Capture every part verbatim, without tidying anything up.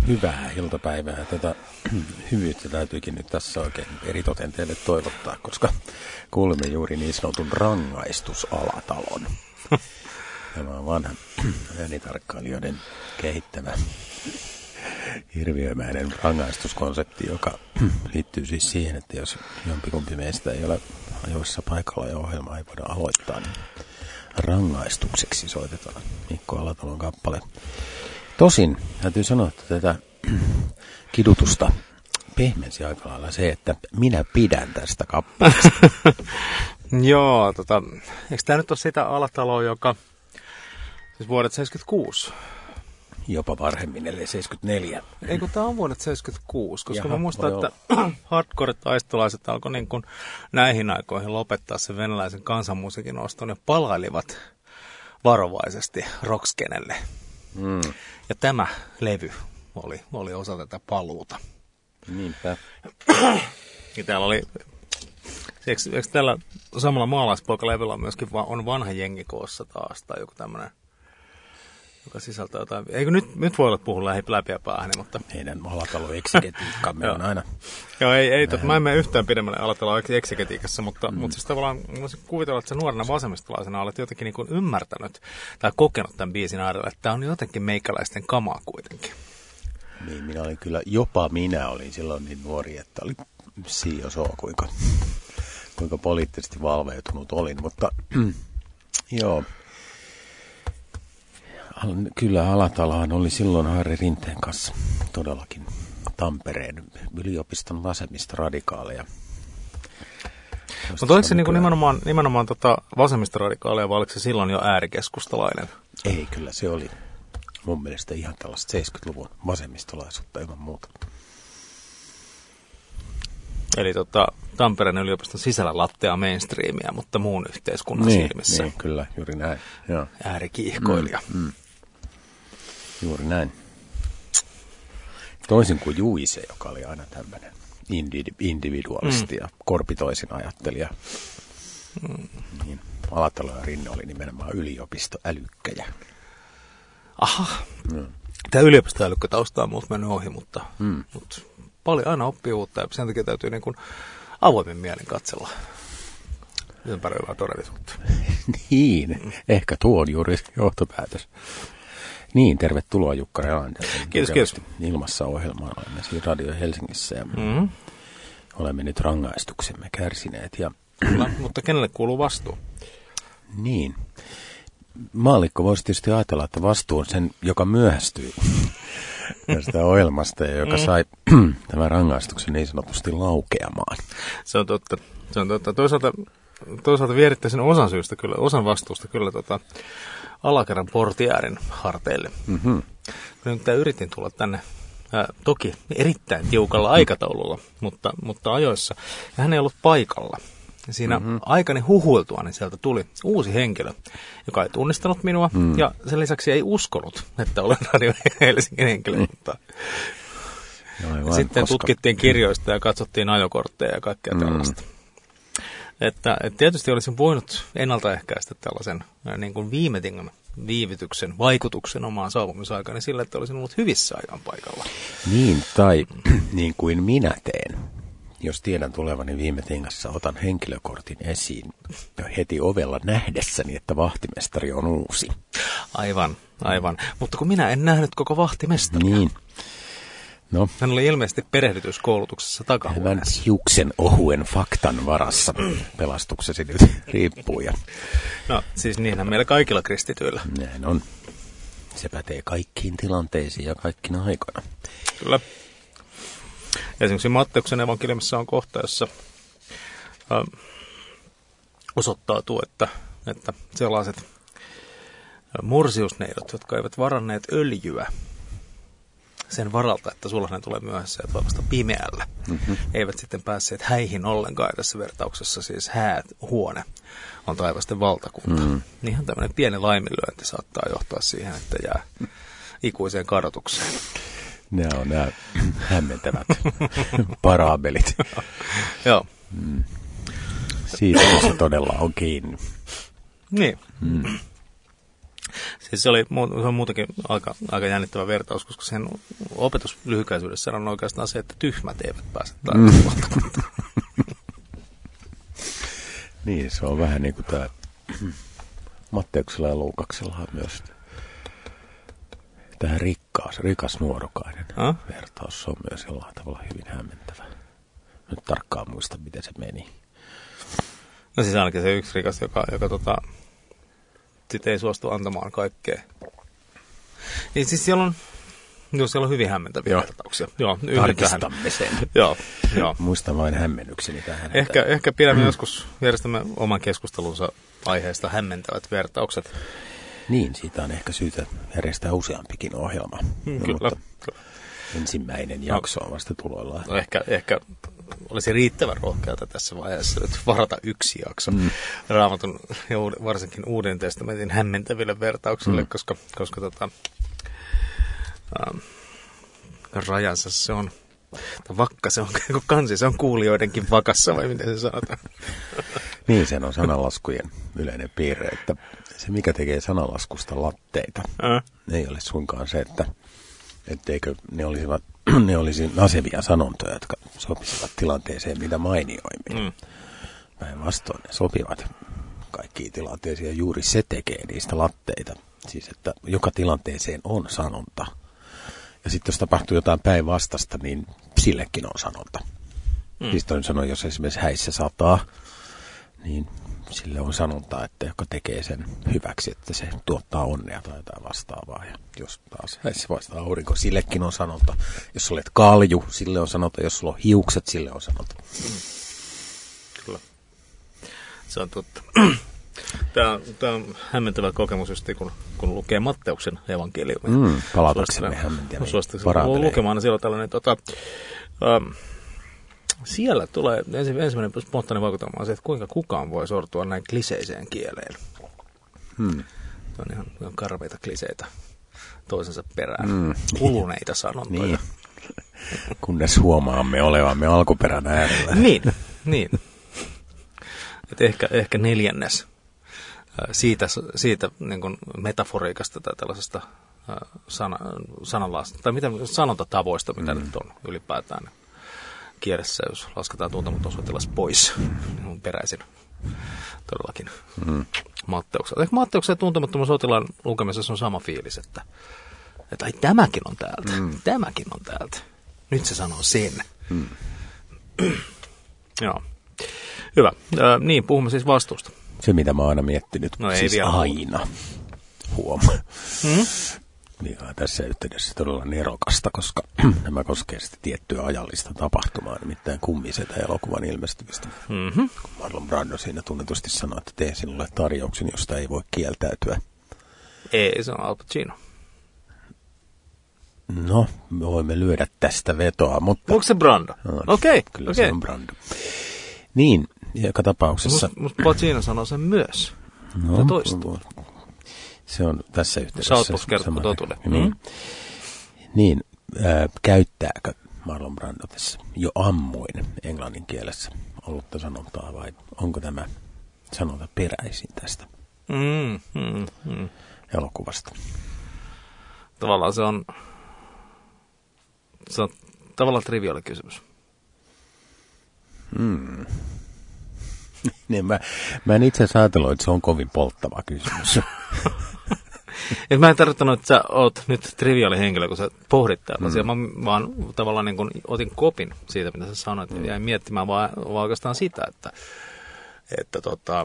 Hyvää iltapäivää. Tätä hyvyyttä täytyykin nyt tässä oikein eritoten teille toivottaa, koska kuulimme juuri niin sanotun rangaistusalatalon. Tämä on vanha äänitarkkailijoiden kehittämä hirviömäinen rangaistuskonsepti, joka liittyy siis siihen, että jos jompikumpi meistä ei ole ajoissa paikalla ja ohjelmaa ei voida aloittaa, niin rangaistukseksi soitetaan Mikko Alatalon kappale. Tosin täytyy sanoa, että tätä kidutusta pehmensi aika lailla se, että minä pidän tästä kappaleesta. Joo, tota, eikö tämä nyt ole sitä Alataloa, joka siis vuodet seitsemänkymmentäkuusi? Jopa varhemmin, eli seitsemänkymmentäneljä. Eikö tämä on vuodet seitsemänkymmentäkuusi, koska Jaha, mä muistan, että hardcore-taistolaiset alkoi niin kuin näihin aikoihin lopettaa sen venäläisen kansanmusiikin oston ja palailivat varovaisesti rockskenelle. Mm. Ja tämä levy oli, oli osa tätä paluuta. Niinpä. Ja täällä oli, eikö, eikö tällä samalla maalaispoikalevyllä on myöskin va, on vanha jengi koossa taas, tai joku tämmöinen, joka sisältää jotain. Eikö nyt, nyt voi olla puhua läpi, läpi ja päähän, mutta meidän Alatalon eksegetiikkamme on aina. Joo, ei, ei tot, mä en mene yhtään pidemmälle Alatalon eksegetiikassa, mutta, mm. mutta siis tavallaan voisin kuvitella, että sä nuorena vasemmistolaisena olet jotenkin niin kuin ymmärtänyt tai kokenut tämän biisin äärellä, että tämä on jotenkin meikäläisten kamaa kuitenkin. Niin, minä olin kyllä, jopa minä olin silloin niin nuori, että oli siosoo, kuinka, kuinka poliittisesti valveutunut olin, mutta joo. Kyllä Alatalohan oli silloin Harri Rinteen kanssa todellakin Tampereen yliopiston vasemmista radikaaleja. Mutta oliko se niinku nimenomaan, nimenomaan tota vasemmista radikaaleja vai oliko se silloin jo äärikeskustalainen? Ei, kyllä se oli mun mielestä ihan tällaista seitsemänkymmentäluvun vasemmistolaisuutta ilman muuta. Eli tota, Tampereen yliopiston sisällä lattea mainstreamia, mutta muun yhteiskunnan niin, silmissä. Niin, kyllä, juuri näin. Joo. Äärikiihkoilija. Mm, mm. Juuri näin. Toisin kuin Juise, joka oli aina tämmöinen individualisti mm. ja korpitoisin ajattelija. Mm. Niin, Alatalo ja Rinne oli nimenomaan yliopistoälykkäjä. Aha. Mm. Tämä yliopistoälykkätausta on muut mennyt ohi, mutta, mm. mutta paljon aina oppii uutta ja sen takia täytyy niin kuin avoimen mielin katsella ympäröivää todellisuutta. Niin, mm. ehkä tuo on juuri johtopäätös. Niin, tervetuloa Jukka Relander. Kiitos, kiitos. Ilmassa ohjelmaan olemme siinä Radio Helsingissä ja mm-hmm. olemme nyt rangaistuksemme kärsineet. Ja kyllä, mutta kenelle kuuluu vastuu? Niin. Maallikko voisi tietysti ajatella, että vastuu on sen, joka myöhästyi tästä ohjelmasta ja joka mm. sai tämän rangaistuksen niin sanotusti laukeamaan. Se on totta. Se on totta. Toisaalta, toisaalta vierittäisin osan syystä kyllä, osan vastuusta kyllä tota, alakerran portiäärin harteille. Mm-hmm. Nyt yritin tulla tänne, ää, toki erittäin tiukalla aikataululla, mutta, mutta ajoissa. Ja hän ei ollut paikalla. Siinä mm-hmm. aikani huhuiltua, niin sieltä tuli uusi henkilö, joka ei tunnistanut minua mm. ja sen lisäksi ei uskonut, että olen Radio Helsingin henkilö. Mm. Mutta aivan, sitten koska tutkittiin kirjoista ja katsottiin ajokortteja ja kaikkea mm. tällaista. Että, että tietysti olisin voinut ennaltaehkäistä tällaisen niin kuin viime tingan viivytyksen vaikutuksen omaan saapumisaikani sillä, että olisin ollut hyvissä ajan paikalla. Niin, tai niin kuin minä teen. Jos tiedän tulevani viime tingassa, otan henkilökortin esiin ja heti ovella nähdessäni, että vahtimestari on uusi. Aivan, aivan. Mutta kun minä en nähnyt koko vahtimestaria. Niin. No. Hän oli ilmeisesti perehdytyskoulutuksessa takahuoneessa. Hyvän hiuksen ohuen faktan varassa pelastuksesi nyt riippuu. Ja no siis niinhän meillä kaikilla kristityillä. Näin on. Se pätee kaikkiin tilanteisiin ja kaikkina aikoina. Kyllä. Esimerkiksi Matteuksen evankeliumissa on kohta, jossa äh, osoittautuu, että, että sellaiset mursiusneidot, jotka eivät varanneet öljyä sen varalta, että sulhanen tulee myöhässä ja vasta pimeällä, mm-hmm. eivät sitten päässeet häihin ollenkaan. Tässä vertauksessa siis häät, huone on taivasten valtakunta. Mm-hmm. Niinhän tämmöinen pieni laiminlyönti saattaa johtaa siihen, että jää ikuiseen kadotukseen. Nämä on nämä hämmentävät parabelit. Joo. Mm. Siitä se todella on kiinni. Niin. Mm. Siis se oli se on muutenkin aika, aika jännittävä vertaus, koska sen opetus lyhykäisyydessä on oikeastaan se, että tyhmät eivät pääse taivasvaltakuntaan. Niin, se on vähän niin kuin tämä Matteuksella ja Luukaksella myös tämä rikkaas, rikas nuorukainen äh? vertaus. Se on myös jollain tavalla hyvin hämmentävä. Nyt tarkkaan muista, miten se meni. No siis ainakin se yksi rikas, joka, joka tota, sit ei suostu antamaan kaikkea. Niin siis siellä on, joo, siellä on hyvin hämmentäviä joo. vertauksia. Joo, tarkistamme sen. Joo, joo. Muistan vain hämmennykseni tähän. Ehkä, ehkä pidämme joskus, järjestämme oman keskustelunsa aiheesta hämmentävät vertaukset. Niin, siitä on ehkä syytä järjestää useampikin ohjelma. Mm, kyllä. Mutta ensimmäinen jakso on vasta tuloillaan. No ehkä, ehkä olisi riittävän rohkeata tässä vaiheessa nyt varata yksi jakso mm. Raamatun ja varsinkin Uuden testamentin hämmentäville vertauksille, mm. koska, koska tota, ähm, rajansa se on, vakka se on, kansi se on kuulijoidenkin vakassa, vai miten se sanotaan? Niin, se on sananlaskujen yleinen piirre, että se mikä tekee sananlaskusta latteita, äh. ei ole suinkaan se, että etteikö ne olisivat ne olisi nasevia sanontoja, jotka sopisivat tilanteeseen mitä mainioimmin. Mm. Päinvastoin ne sopivat kaikkiin tilanteisiin ja juuri se tekee niistä latteita. Siis että joka tilanteeseen on sanonta. Ja sitten jos tapahtuu jotain päinvastasta, niin sillekin on sanonta. Mm. Siis toisin sanoen, jos esimerkiksi häissä sataa, niin sille on sanonta, että joka tekee sen hyväksi, että se tuottaa onnea tai jotain vastaavaa. Ja jos taas häissä vastaa aurinko, sillekin on sanonta. Jos olet kalju, sille on sanonta. Jos sulla on hiukset, sille on sanonta. Mm. Kyllä. Se on totta. Tämä, tämä on hämmentävä kokemus just kun, kun lukee Matteuksen evankeliumia. Mm, palataksemme hämmentäviin parantelemaan. Lukemaan siellä on tällainen tota, ähm, siellä tulee ensi, ensimmäinen spontaani vaikutelma on se, että kuinka kukaan voi sortua näin kliseiseen kieleen. Hmm. Se on ihan, ihan karveita kliseitä toisensa perään. Hmm. Kuluneita sanontoja. Niin. Kunnes huomaamme olevamme alkuperän äärellä. niin, niin. Et ehkä, ehkä neljännes siitä, siitä niin kuin metaforiikasta tai tällaisesta sana, sananlaasta, tai mitä sanontatavoista, mitä hmm. nyt on ylipäätään kielessä, jos lasketaan tuntematon sotilas pois, niin on peräisin todellakin mm. Matteukselta. Ehkä Matteuksen ja tuntemattoman sotilaan lukemisessa on sama fiilis, että, että ai, tämäkin on täältä, mm. tämäkin on täältä. Nyt se sanoo sen. Mm. Joo. Hyvä. Äh, niin, puhumme siis vastuusta. Se, mitä mä oon aina miettinyt, no, siis aina huomaa. Hmm? Mikä on tässä yhteydessä todella nerokasta, koska nämä koskee sitten tiettyä ajallista tapahtumaa, nimittäin Kummisetä elokuvan ilmestymistä. Mm-hmm. Kun Marlon Brando siinä tunnetusti sanoi, että tee sinulle tarjouksen, josta ei voi kieltäytyä. Ei, se on Al Pacino. No, me voimme lyödä tästä vetoa, mutta... Onko se Brando? No, Okei. Okay, kyllä okay. Se on Brando. Niin, joka tapauksessa... Musta must Pacino sanoo sen myös. No, se toistuu. Se on tässä yhteydessä... Southpaw kertoo totuuden. Niin, mm. niin äh, käyttääkö Marlon Brando tässä jo ammuin englannin kielessä ollutta sanontaa vai onko tämä sanonta peräisin tästä mm, mm, mm. elokuvasta? Tavallaan se on, se on tavallaan triviaali kysymys. Hmm. niin, mä, mä en itse asiassa ajatellut, että se on kovin polttava kysymys. Et mä en tarkoittanut, että sä oot nyt triviaali henkilö, kun sä pohdit tätä asiaa. Mä vaan tavallaan niin kun otin kopin siitä, mitä sä sanoit, ja jäin miettimään vaan, vaan oikeastaan sitä, että, että tota,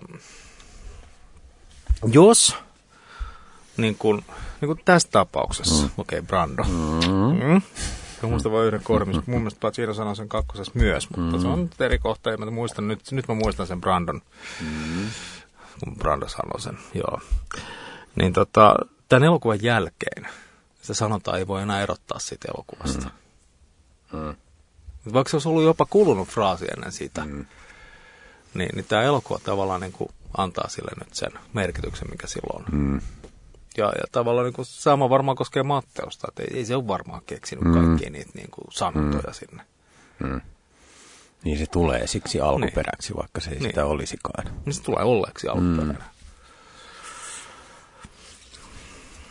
jos niin kun, niin kun tässä tapauksessa, mm. okei, okay, Brando, mm. Mm. Mä muistan vain yhden kohdin, missä mun mielestä Pacino sanoo sen kakkosessa myös, mutta mm. se on nyt eri kohta, ja mä muistan nyt, nyt mä muistan sen Brandon, mm. kun Brando sanoo sen, joo. Niin tota, tämän elokuvan jälkeen sitä sanotaan ei voi enää erottaa siitä elokuvasta. Mm. Mm. Vaikka se olisi ollut jopa kulunut fraasi ennen sitä, mm. niin, niin tämä elokuva tavallaan niin kuin antaa sille nyt sen merkityksen, mikä silloin on. Mm. Ja, ja tavallaan niin kuin sama varmaan koskee Matteusta, että ei, ei se ole varmaan keksinyt mm. kaikkia niitä niin kuin sanontoja mm. sinne. Mm. Niin se tulee siksi alkuperäksi, niin. Vaikka se ei niin. Sitä olisikaan. Niin se tulee olleeksi alkuperäinen. Mm.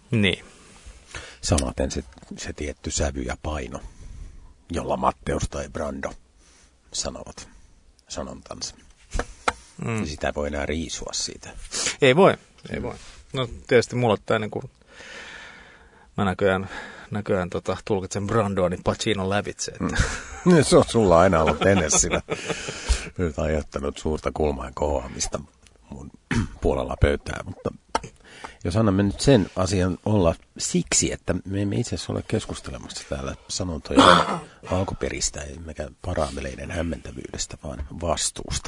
Niin. Samaten se, se tietty sävy ja paino, jolla Matteus tai Brando sanovat sanontansa. Mm. Ja sitä voi enää riisua siitä. Ei voi, ei voi. No tietysti mulla tämä niin kuin, mä näköjään, näköjään tota, tulkitsen Brandoa niin Pacinon lävitse. Että. Mm. Se on sulla aina ollut tenessinä. Nyt aiheuttanut suurta kulmaa kohoamista mun puolella pöytää, mutta jos annamme nyt sen asian olla siksi, että me emme itse asiassa ole keskustelemassa täällä sanontojen alkuperistä, emmekä paraameleiden hämmentävyydestä, vaan vastuusta.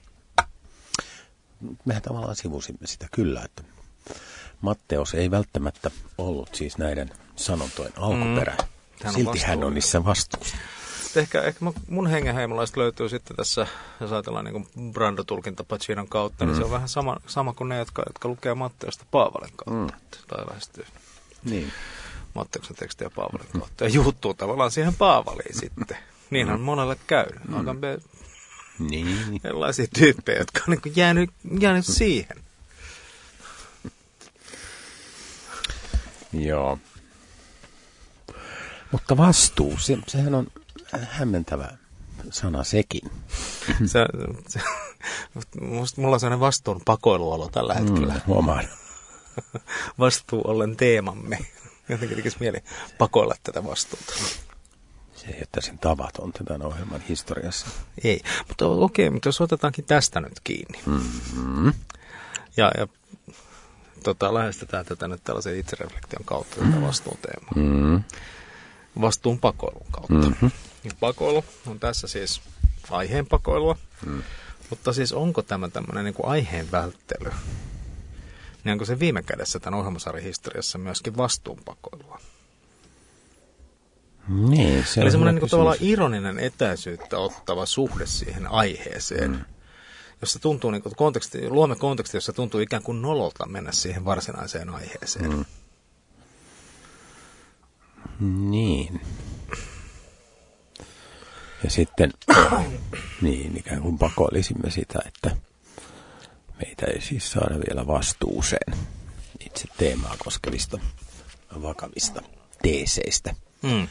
Mehän tavallaan sivusimme sitä kyllä, että Matteus ei välttämättä ollut siis näiden sanontojen alkuperä. Mm, Silti on hän on niissä vastuussa. Ehkä, ehkä mun hengenheimolaista löytyy sitten tässä, jos ajatellaan niin Brando-tulkinta Pacinon kautta, mm. niin se on vähän sama, sama kuin ne, jotka, jotka lukee Matteusta Paavalin kautta. Mm. Tai lähestyy niin. Matteuksen tekstiä Paavalin kautta. Ja juuttuu tavallaan siihen Paavaliin sitten. Niinhän mm. monelle käy. Mm. Alkaa be- niin. Erilaisia tyyppejä, jotka on niin jäänyt, jäänyt siihen. Joo. Mutta vastuu, se, sehän on hämmentävä sana sekin. Se, se, mulla on sellainen vastuun pakoiluolo tällä hetkellä. Mm, huomaan. Vastuu ollen teemamme. Jotenkin tekisi mieli pakoilla tätä vastuuta. Se ei ole täysin tavaton tämän ohjelman historiassa. Ei, mutta okei, mutta jos otetaankin tästä nyt kiinni. Mm-hmm. Ja, ja tota, lähestetään tätä nyt tällaisen itsereflektion kautta tätä vastuun teemaa. Mm-hmm. Vastuun pakoilun kautta. Mm-hmm. Pakoilu on tässä siis aiheen pakoilua, mm. mutta siis onko tämä tämmöinen niin kuin aiheen välttely? Niin onko se viime kädessä tämän ohjelmasarjan historiassa myöskin vastuun pakoilua? Niin, se Eli semmoinen niin tavallaan ironinen etäisyyttä ottava suhde siihen aiheeseen, mm. jossa tuntuu, niin kuin konteksti, luomme konteksti, jossa tuntuu ikään kuin nololta mennä siihen varsinaiseen aiheeseen. Mm. Niin. Ja sitten niin ikään kuin pakoilisimme sitä, että meitä ei siis saada vielä vastuuseen itse teemaa koskevista vakavista teeseistä. Mm.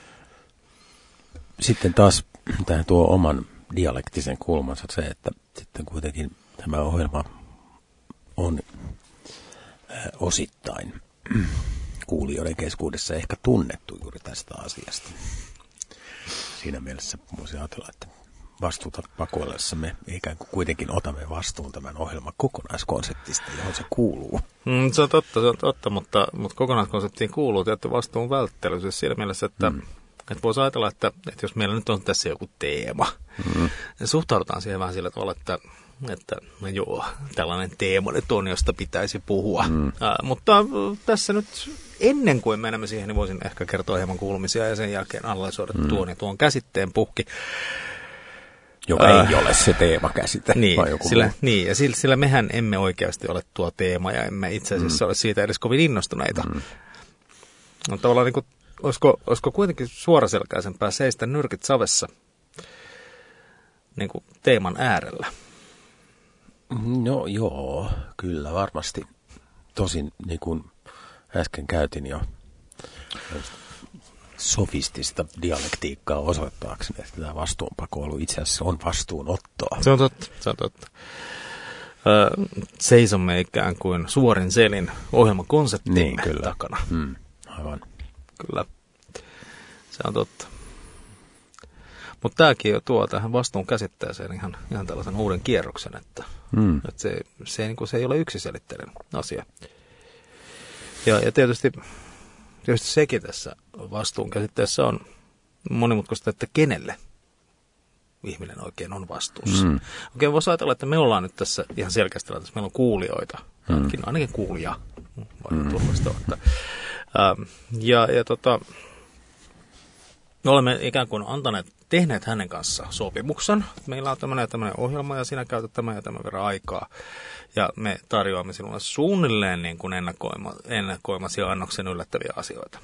Sitten taas tämä tuo oman dialektisen kulmansa se, että sitten kuitenkin tämä ohjelma on äh, osittain kuulijoiden keskuudessa ehkä tunnettu juuri tästä asiasta. Siinä mielessä voisi ajatella, että vastuuta pakoillessa me ikään kuin kuitenkin otamme vastuun tämän ohjelman kokonaiskonseptista, johon se kuuluu. Mm, se on totta, se on totta, mutta, mutta kokonaiskonseptiin kuuluu tietty vastuun välttely. Siis siinä mielessä, että, mm. että voisi ajatella, että, että jos meillä nyt on tässä joku teema, mm. niin suhtaudutaan siihen vähän sillä tavalla, että, että no joo, tällainen teema nyt on, josta pitäisi puhua. Mm. Äh, mutta tässä nyt ennen kuin menemme siihen, niin voisin ehkä kertoa hieman kuulumisia ja sen jälkeen analysoida mm. tuon ja tuon käsitteen puhki. Joka äh, ei ole se teemakäsite. Niin, vai joku sillä, niin ja sillä, sillä mehän emme oikeasti ole tuo teema ja emme itse asiassa mm. ole siitä edes kovin innostuneita. Mm. No, tavallaan niin kuin, olisiko, olisiko kuitenkin suoraselkäisempää seistä nyrkit savessa niin kuin teeman äärellä? No joo, kyllä varmasti. Tosin niin kuin äsken käytin jo sofistista dialektiikkaa osoittaakseni, että tämä vastuunpakoilu itse asiassa on vastuunottoa. Se on totta, se on totta. Öö, seisomme ikään kuin suorin selin ohjelmakonseptimme niin, kyllä. takana. Mm, aivan. Kyllä, se on totta. Mutta tämäkin jo tuo tähän vastuun käsitteeseen ihan, ihan tällaisen uuden kierroksen, että, mm. että se, se, niin kuin, se ei ole yksiselitteinen asia. Ja, ja tietysti, tietysti sekin tässä vastuun käsitteessä on monimutkaista, että kenelle ihminen oikein on vastuussa. Mm. Okei, voisi ajatella, että me ollaan nyt tässä ihan selkeästi, että meillä on kuulijoita, mm. ainakin, ainakin kuulija, voidaan turvallista ottaa. Ähm, ja ja tota, me olemme ikään kuin antaneet, tehneet hänen kanssa sopimuksen. Meillä on tämmöinen ja tämmöinen ohjelma ja sinä käytät tämän ja tämän verran aikaa. Ja me tarjoamme sinulle suunnilleen niin kuin ennakoima, ennakoimasi annoksen yllättäviä asioita.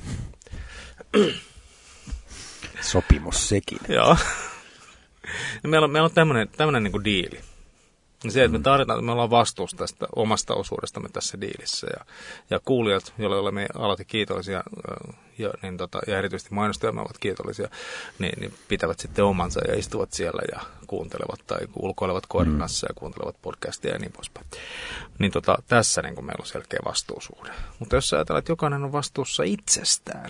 Sopimus sekin. Joo. Ja meillä on, meillä on tämmöinen, tämmöinen niin kuin diili. Se, että me tarvitaan, että me ollaan vastuussa tästä omasta osuudestamme tässä diilissä. Ja, ja kuulijat, joille olemme alati kiitollisia, ja, niin tota, ja erityisesti mainostajamme ovat kiitollisia, niin, niin pitävät sitten omansa ja istuvat siellä ja kuuntelevat tai ulkoilevat koiran kanssa ja kuuntelevat podcastia ja niin poispäin. Niin tota, tässä niin kuin meillä on selkeä vastuusuhde. Mutta jos ajatellaan, että jokainen on vastuussa itsestään.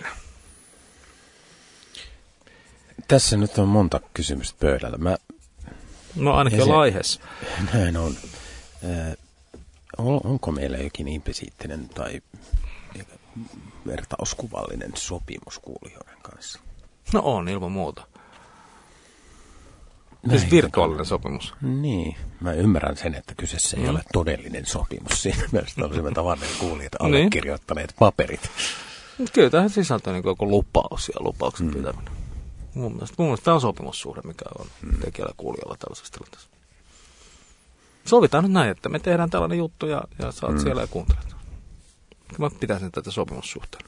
Tässä nyt on monta kysymystä pöydällä. Mä No ainakin olla aiheessa. Näin on. Äh, onko meillä jokin implisiittinen tai vertauskuvallinen sopimus kuulijoiden kanssa? No on, ilman muuta. Siis virtuaalinen sopimus. Niin. Mä ymmärrän sen, että kyseessä ei mm. ole todellinen sopimus. Siinä mielessä olisimme tavanneet kuulijat allekirjoittaneet niin. paperit. Kyllä tähän sisältää niin joku lupaus ja lupauksen mm. pitäminen. Mun mielestä, mun mielestä tämä on sopimussuhde, mikä on mm. tekijällä kuulijalla tällaisessa tilanteessa. Sovitaan nyt näin, että me tehdään tällainen juttu ja, ja sä oot mm. siellä ja kuuntelet. Mä pitäisin tätä sopimussuhteella.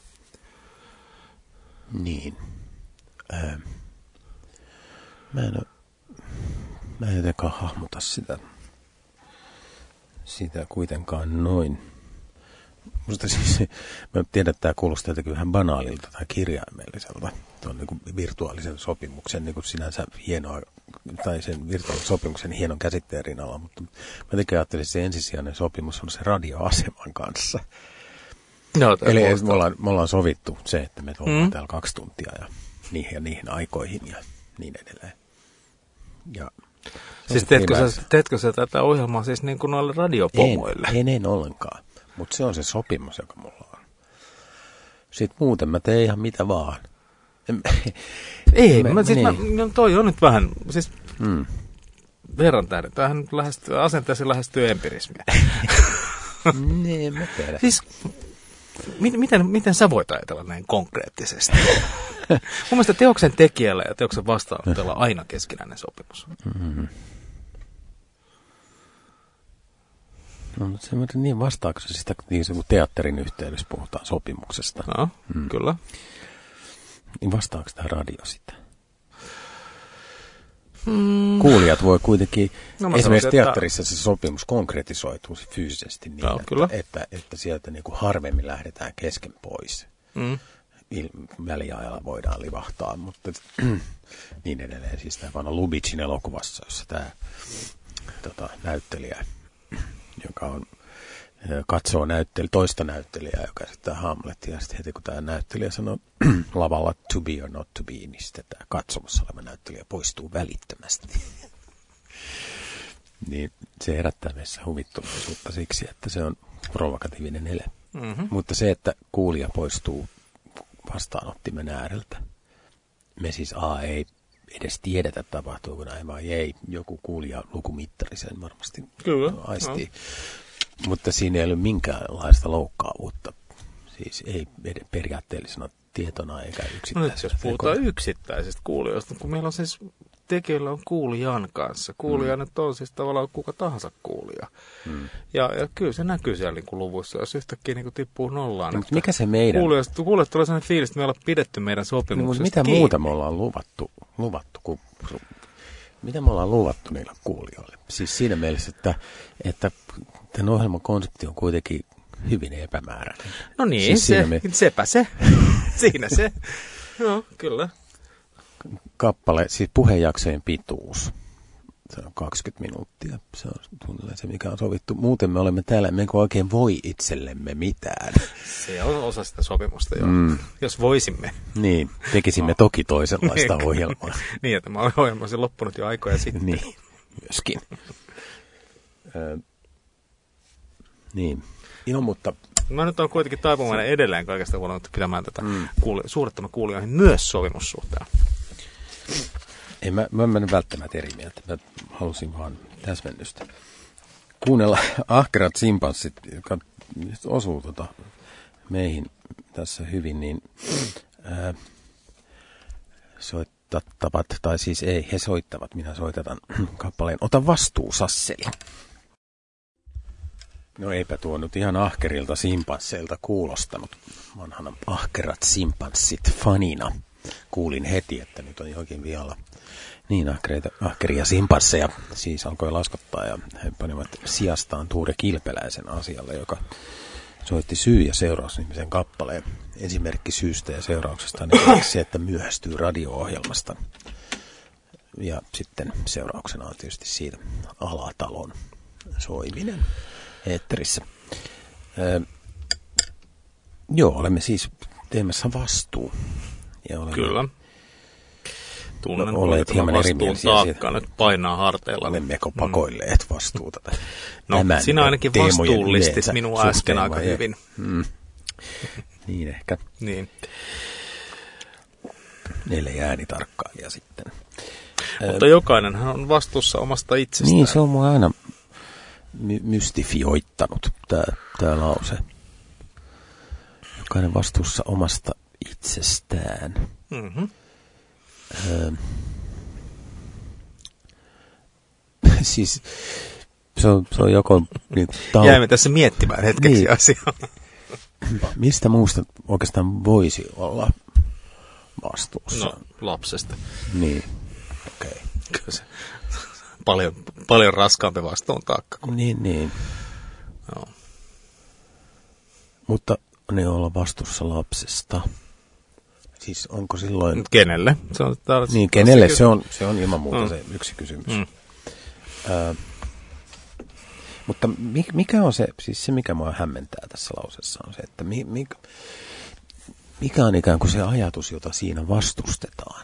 Niin. Äh. Mä en, mä en jotenkaan hahmota sitä, sitä kuitenkaan noin. Musta siis, mä tiedän, että tämä kuulostaa jotenkin vähän banaalilta tai kirjaimelliselta. Tuon niin kuin virtuaalisen sopimuksen niin kuin sinänsä hienoa, tai sen virtuaalisen sopimuksen hienon käsitteen rinnalla, mutta mä jotenkin ajattelin, että se ensisijainen sopimus on se radioaseman kanssa. No, eli me ollaan, me ollaan sovittu se, että me ollaan mm. täällä kaksi tuntia ja niihin ja niihin aikoihin ja niin edelleen. Ja siis teetkö sä, teetkö sä tätä ohjelmaa siis niin kuin noille radiopomoille? En, en, en ollenkaan. Mutta se on se sopimus, joka mulla on. Sitten muuten mä teen ihan mitä vaan. Ei, mä, mä, siis niin. mä, toi on nyt vähän, siis mm. verran tähden. Tämähän nyt lähestyy, asenteessa lähestyy empirismiä. Niin, mä tiedän. Siis, miten, miten, miten sä voit ajatella näin konkreettisesti? Mun mielestä teoksen tekijällä ja teoksen vastaanottajalla on aina keskinäinen sopimus. Mm-hmm. No, mutta se niin vastaako se sitä, niin se kun teatterin yhteydessä puhutaan sopimuksesta. No, mm. kyllä. Niin vastaako tämä radio sitä? Mm. Kuulijat voi kuitenkin, no, esimerkiksi teatterissa että se sopimus konkretisoituu fyysisesti niin, no, että, että, että sieltä niin kuin harvemmin lähdetään kesken pois. Mm. Väliajalla voidaan livahtaa, mutta niin edelleen. Siis tämä vanha Lubitschin elokuvassa, jossa tämä tota, näyttelijä, joka on, katsoo näyttely, toista näyttelijää, joka esittää Hamletia, ja sitten heti kun tämä näyttelijä sanoo lavalla to be or not to be, niin sitten tämä katsomassa oleva näyttelijä poistuu välittömästi. Niin se herättää meissä huvittuneisuutta siksi, että se on provokatiivinen ele. Mm-hmm. Mutta se, että kuulija poistuu vastaanottimen ääreltä, me siis A ei edes tiedetä, tapahtuuko näin vai ei. Joku kuulija lukumittari sen varmasti Kyllä, aistii. No. Mutta siinä ei ole minkäänlaista loukkaavuutta. Siis ei periaatteellisena tietona eikä yksittäisenä. No nyt jos puhutaan yksittäisistä kuulijoista, kun meillä on siis tekijöillä on kuulijan kanssa. Kuulija mm. nyt on siis tavallaan kuka tahansa kuulija. Mm. Ja, ja kyllä se näkyy siellä niin kuin luvuissa, jos yhtäkkiä niin kuin tippuu nollaan. No, mutta mikä se meidän? Kuulijat tulee sellainen fiilis, että me ollaan pidetty meidän sopimuksesta. No, mitä kiinni. Muuta me ollaan luvattu? luvattu kun, mitä me ollaan luvattu niillä kuulijoille? Siis siinä mielessä, että, että tämän ohjelman konsepti on kuitenkin hyvin epämääräinen. No niin, siis se, me... sepä se. Siinä se. No, kyllä. Kappale, siis puheenjaksojen pituus. Se on kaksikymmentä minuuttia. Se on se, mikä on sovittu. Muuten me olemme täällä, me oikein voi itsellemme mitään. Se on osa sitä sopimusta, jo. Mm. Jos voisimme. Niin, tekisimme no. toki toisenlaista ohjelmaa. Niin, että mä olen ohjelmasi loppunut jo aikoja sitten. Niin, myöskin. Ö, niin, joo, mutta... Mä nyt on kuitenkin taipumainen edelleen kaikesta huolimatta pitämään tätä mm. kuuli, suurittamaan kuulijoihin myös sopimussuhteen. Ei, mä, mä en mennyt välttämättä eri mieltä. Mä halusin vaan täsmennystä. Kuunnella ahkerat simpanssit, jotka osuu tota meihin tässä hyvin, niin ää, soittavat, tai siis ei, he soittavat, minä soitetaan kappaleen Ota vastuu, Sasseli. No eipä tuo nyt ihan ahkerilta simpansseilta kuulostanut, vanhana ahkerat simpanssit fanina. kuulin heti, että nyt on jokin vialla niin ahkereita, ahkeria simpansseja. Siis alkoi laskottaa ja he panivat sijastaan Tuure Kilpeläisen asialle, joka soitti Syy ja seuraus-nimisen kappaleen. Esimerkki syystä ja seurauksesta on se, että myöhästyy radio-ohjelmasta. Ja sitten seurauksena on tietysti siitä Alatalon soiminen eetterissä. Öö, joo, olemme siis teemässä vastuu. Ja olemme, Kyllä. Tunnen, no, olet hieman vastuun taakka nyt painaa harteilla. Olemmeko pakoilleet vastuuta? No, Tämän sinä ainakin vastuullistit minua äsken aika vai hyvin. Hmm. Niin ehkä. Niin. Neljä äänitarkkailija sitten. Mutta jokainenhan on vastuussa omasta itsestään. Niin, se on mua aina my- mystifioittanut, tämä lause. Jokainen vastuussa omasta itsestään. Mm-hmm. Öö, siis se on, se on joko... Niin, tau- Jäimme tässä miettimään hetkeksi niin. asiaa. Mistä muusta oikeastaan voisi olla vastuussa? No, lapsesta. Niin, okei. Okay. Kyllä se paljon, paljon raskaampi vastuun taakka. Kuin... Niin, niin. No. Mutta ne olla vastuussa lapsesta. Siis onko silloin... Kenelle? Se on taas, niin, kenelle se on, se on ilman muuta mm. se yksi kysymys. Mm. Ö, mutta mikä on se, siis se mikä mua hämmentää tässä lauseessa on se, että mi, mi, mikä on ikään kuin se ajatus, jota siinä vastustetaan?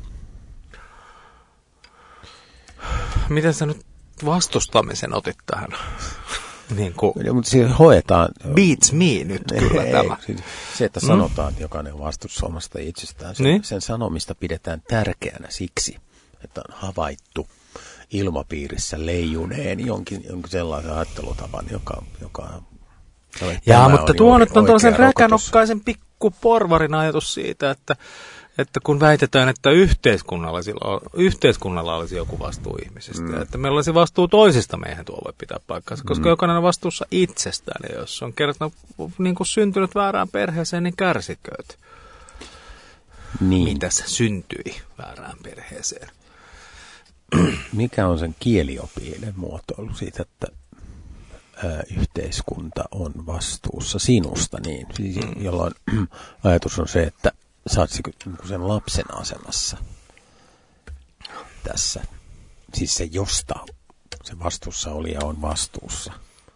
Miten sä nyt vastustamisen otit tähän? Niin kuin ja, mutta siinä hoetaan... Beats me nyt kyllä ei, tämä. Siis se, että sanotaan, että jokainen on vastuussa omasta itsestään, sen, niin? sen sanomista pidetään tärkeänä siksi, että on havaittu ilmapiirissä leijuneen jonkin, jonkin sellaisen ajattelutavan, joka... joka Jaa, mutta tuo nyt on tällaisen räkänokkaisen pikkuporvarin ajatus siitä, että, että kun väitetään, että yhteiskunnalla, yhteiskunnalla olisi joku vastuu ihmisistä, mm. että meillä olisi vastuu toisista, meihin tuo voi pitää paikkansa, koska mm. jokainen on vastuussa itsestään, ja jos on kerran niin kuin syntynyt väärään perheeseen, niin kärsikööt. Niin. Mitäs syntyi väärään perheeseen? Mikä on sen kieliopillinen muotoilu siitä, että ä, yhteiskunta on vastuussa sinusta, niin siis, mm. jolloin ajatus on se, että sä oot sen lapsen asemassa tässä. Siis se josta se vastuussa oli ja on vastuussa.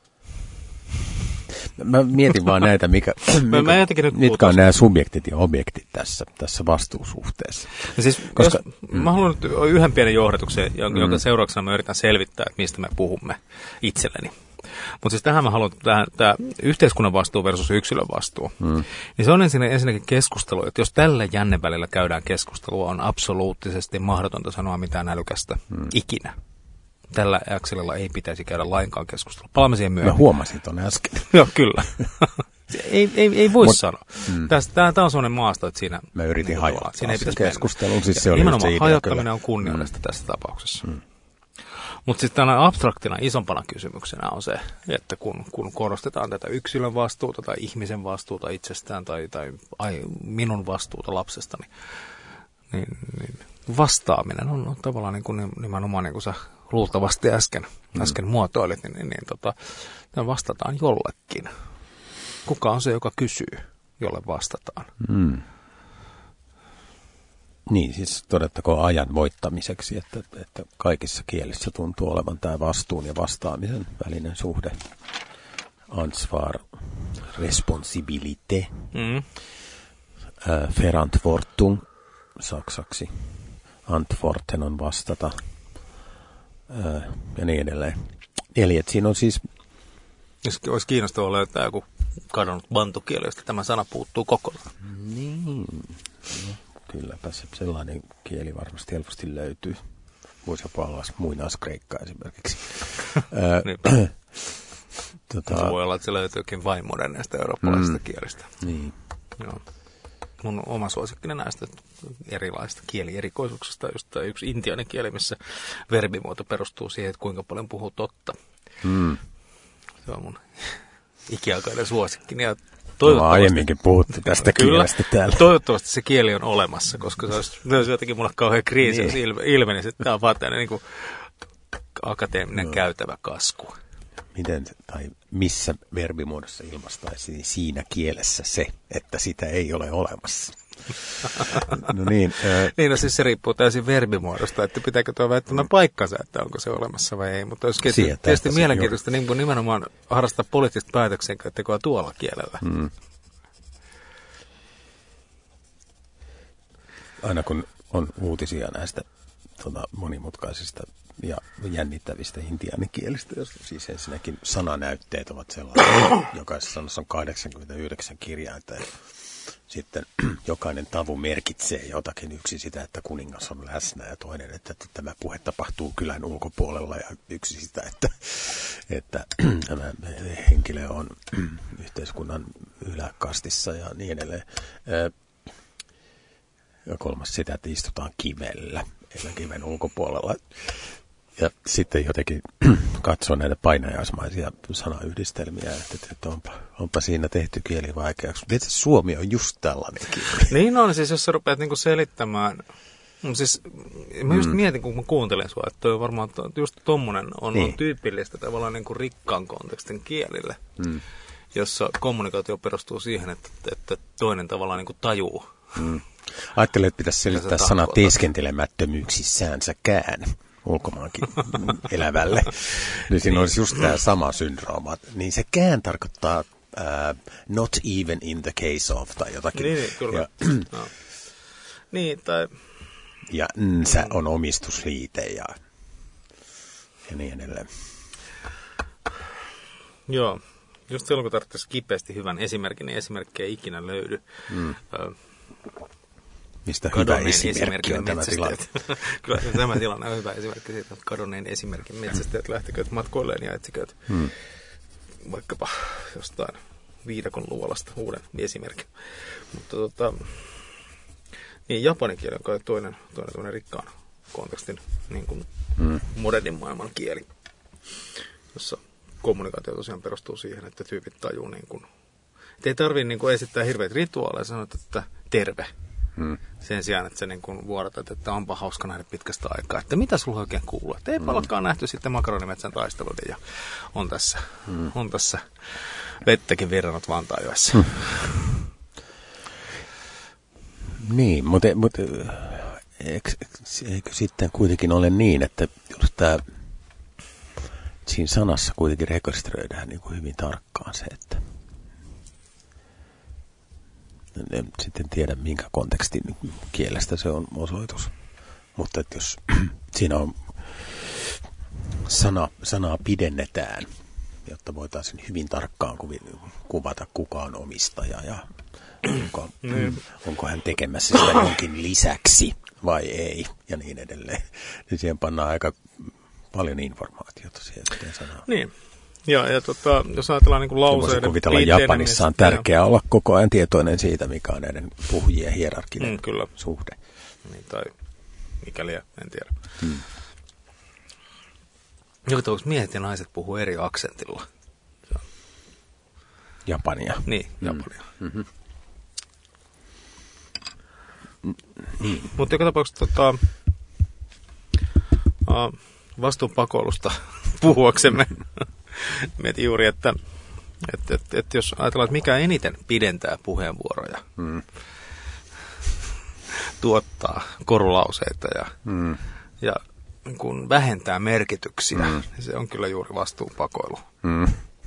Mä mietin vaan näitä, mikä, mikä, mä mitkä on nämä subjektit ja objektit tässä, tässä vastuusuhteessa. Ja siis, Koska, jos, mm. Mä haluan nyt yhden pienen johdatuksen, jonka mm. seurauksena mä yritän selvittää, että mistä me puhumme itselleni. Mutta siis tähän mä haluan, tämä yhteiskunnan vastuu versus yksilön vastuu. Mm. Niin se on ensin, ensinnäkin keskustelu, että jos tällä jännen välillä käydään keskustelua, on absoluuttisesti mahdotonta sanoa mitään älykästä mm. ikinä. Tällä akselilla ei pitäisi käydä lainkaan keskustelua. Palaamme siihen myöhemmin. Mä huomasin ton äsken. Joo, kyllä. ei, ei, ei voi Mut, sanoa. Mm. Tämä on sellainen maasto, että siinä... Mä yritin niin hajottaa siinä ei pitäisi keskustelun. Siis se oli nimenomaan se hajottaminen kyllä. on kunniallista mm. tässä tapauksessa. Mm. Mutta sitten tänä abstraktina isompana kysymyksenä on se, että kun, kun korostetaan tätä yksilön vastuuta tai ihmisen vastuuta itsestään tai, tai ai, minun vastuuta lapsestani, niin, niin vastaaminen on, on tavallaan niin kuin nimenomaan niin kuin sä luultavasti äsken, mm. äsken muotoilit, niin, niin, niin tota, vastataan jollekin. Kuka on se, joka kysyy, jolle vastataan? Mm. Niin, siis todettakoon ajan voittamiseksi, että, että kaikissa kielissä tuntuu olevan tämä vastuun ja vastaamisen välinen suhde. Ansvar, responsibilité, mm. äh, Verantwortung saksaksi, Antworten on vastata äh, ja niin edelleen. Eli että siinä on siis... Olisi kiinnostavaa löytää joku kadonnut bantukieli, josta tämä sana puuttuu kokonaan. Niin, no. Kylläpä se sellainen kieli varmasti helposti löytyy. Voisi jopa olla muinaiskreikkaa esimerkiksi. tota, se voi olla, että se löytyykin vain moderneista eurooppalaisista mm, kielistä. Niin. Joo. Mun oma suosikkinen näistä erilaisista kielierikoisuuksista on just yksi intiainen kieli, missä verbimuoto perustuu siihen, että kuinka paljon puhuu totta. Mm. Se on mun ikiaikainen suosikkini. Ja Toivottavasti. Aiemminkin puhuttu tästä Kyllä, kielestä täällä. Toivottavasti se kieli on olemassa, koska se olisi, se olisi jotenkin mulle kauhean kriisi, jos ilme, ilmenisi, että tämä on vaan tämmöinen niin kuin akateeminen no. käytävä kasku. Miten tai missä verbimuodossa ilmaistaisiin siinä kielessä se, että sitä ei ole olemassa? No niin. Äh, niin, no siis se riippuu täysin verbimuodosta, että pitääkö tuo väittämään paikkansa, että onko se olemassa vai ei. Mutta olisi tietysti mielenkiintoista niin nimenomaan harrastaa poliittista päätöksentekoa tuolla kielellä. Hmm. Aina kun on uutisia näistä tuota, monimutkaisista ja jännittävistä intiaanikielistä, jos siis ensinnäkin sananäytteet ovat sellaisia, jokaisessa sanassa on kahdeksankymmentäyhdeksän kirjainta ja sitten jokainen tavu merkitsee jotakin, yksi sitä, että kuningas on läsnä ja toinen, että tämä puhe tapahtuu kylän ulkopuolella ja yksi sitä, että, että tämä henkilö on yhteiskunnan yläkastissa ja niin edelleen. Ja kolmas sitä, että istutaan kivellä, eli kiven ulkopuolella. Ja sitten jotenkin katsoo näitä painajaismaisia sanayhdistelmiä, että, että onpa, onpa siinä tehty kieli vaikeaksi. Mutta suomi on just tällainen kieli. Niin on, siis jos sä rupeat niinku selittämään, siis mä just mm. mietin, kun mä kuuntelin sua, että toi varmaan just tommonen on, niin. on tyypillistä tavallaan niinku rikkaan kontekstin kielille, mm. jossa kommunikaatio perustuu siihen, että, että toinen tavallaan niinku tajuu. Mm. Ajattelin, että pitäisi selittää sana teeskentelemättömyyksissäänsäkään ulkomaankin elävälle. Niin siinä olisi just tämä sama syndrooma. Niin se kään tarkoittaa uh, not even in the case of tai jotakin. Niin, niin kyllä. Ja, no. niin, tai... ja nsä on omistusliite ja, ja niin edelleen. Joo. Just silloin, kun tarvitsisi kipeästi hyvän esimerkin, niin esimerkkiä ei ikinä löydy. Mm. Ö, Mistä hyvä esimerkki on tämä tilanne? Kyllä tämä tilanne on hyvä esimerkki siitä, että kadonneen esimerkin metsästäjät lähtiköt matkoilleen ja etsikö hmm. vaikkapa jostain viidakon luolasta uuden esimerkin. Mutta tota, niin japanin kieli on kai toinen, toinen, toinen rikkaan kontekstin niin kuin hmm. modernin maailman kieli, jossa kommunikaatio tosiaan perustuu siihen, että tyypit tajuu niin kuin, että ei tarvitse niin kuin esittää hirveitä rituaaleja, sanoa, että terve. Hmm. Sen sijaan, että sä niin kuin vuorotat, että onpa hauska nähdä pitkästä aikaa. Että mitä sulla oikein kuuluu? Että eipä hmm. olekaan nähty sitten makaronimetsän taistelut ja on tässä, hmm. on tässä vettäkin virrannut Vantaajoessa. Hmm. Niin, mutta, mutta eikö, eikö sitten kuitenkin ole niin, että just tämä, siinä sanassa kuitenkin rekisteröidään niin kuin hyvin tarkkaan se, että en sitten tiedä, minkä kontekstin kielestä se on osoitus. Mutta että jos siinä on sana, sanaa pidennetään, jotta voitaisiin hyvin tarkkaan kuvata, kuka on omistaja ja onko, mm. onko hän tekemässä sitä jonkin lisäksi vai ei ja niin edelleen. Niin siihen pannaan aika paljon informaatiota siihen sanaan. Niin. Ja, ja tota, jos ajatellaan niin kuin lauseiden... Kuvitella Japanissa on tärkeää olla koko ajan tietoinen siitä, mikä on näiden puhujien hierarkinen mm, kyllä. suhde. Niin, tai mikäli, en tiedä. Hmm. Joka tapauksessa miehet ja naiset puhuu eri aksentilla. Japania. Niin, Japania. Mm-hmm. Niin. Mutta joka tapauksessa tota, uh, vastuunpakoilusta puhuaksemme... Mietin juuri, että, että, että, että jos ajatellaan, että mikä eniten pidentää puheenvuoroja, mm. tuottaa korulauseita ja, mm. ja kun vähentää merkityksiä, mm. niin se on kyllä juuri vastuunpakoilu. Mm.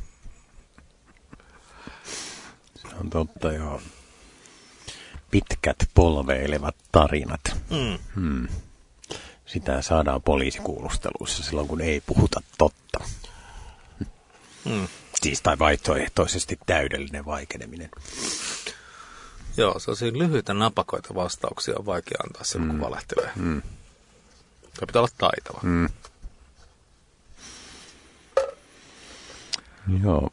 Se on totta, joo. Pitkät polveilevat tarinat. Mm. Mm. Sitä saadaan poliisikuulusteluissa silloin, kun ei puhuta totta. Mm. Siis tai vaihtoehtoisesti täydellinen vaikeneminen. Joo, sellaisia lyhyitä napakoita vastauksia on vaikea antaa silloin, mm. kun valehtelee. Mm. Se pitää olla taitava. Mm. Joo.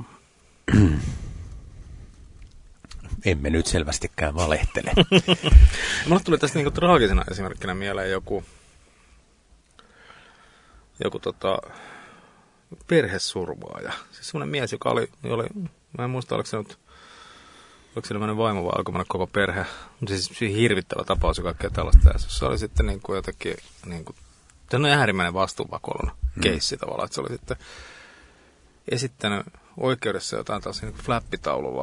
Emme nyt selvästikään valehtele. Mulle tuli tästä niinku traagisena esimerkkinä mieleen joku, joku tota... perhesurvaaja. Siis semmoinen mies, joka oli, oli, mä en muista, oliko se nyt oliko siinä mennyt vaimo vai alkoi mennä koko perhe. Siis hirvittävä tapaus ja kaikkea tällaista. Ja se oli sitten niin kuin jotenkin, niin kuin, se on äärimmäinen vastuunvakoilun hmm. keissi tavallaan, että se oli sitten esittänyt oikeudessa jotain taas niin kuin flappitaululla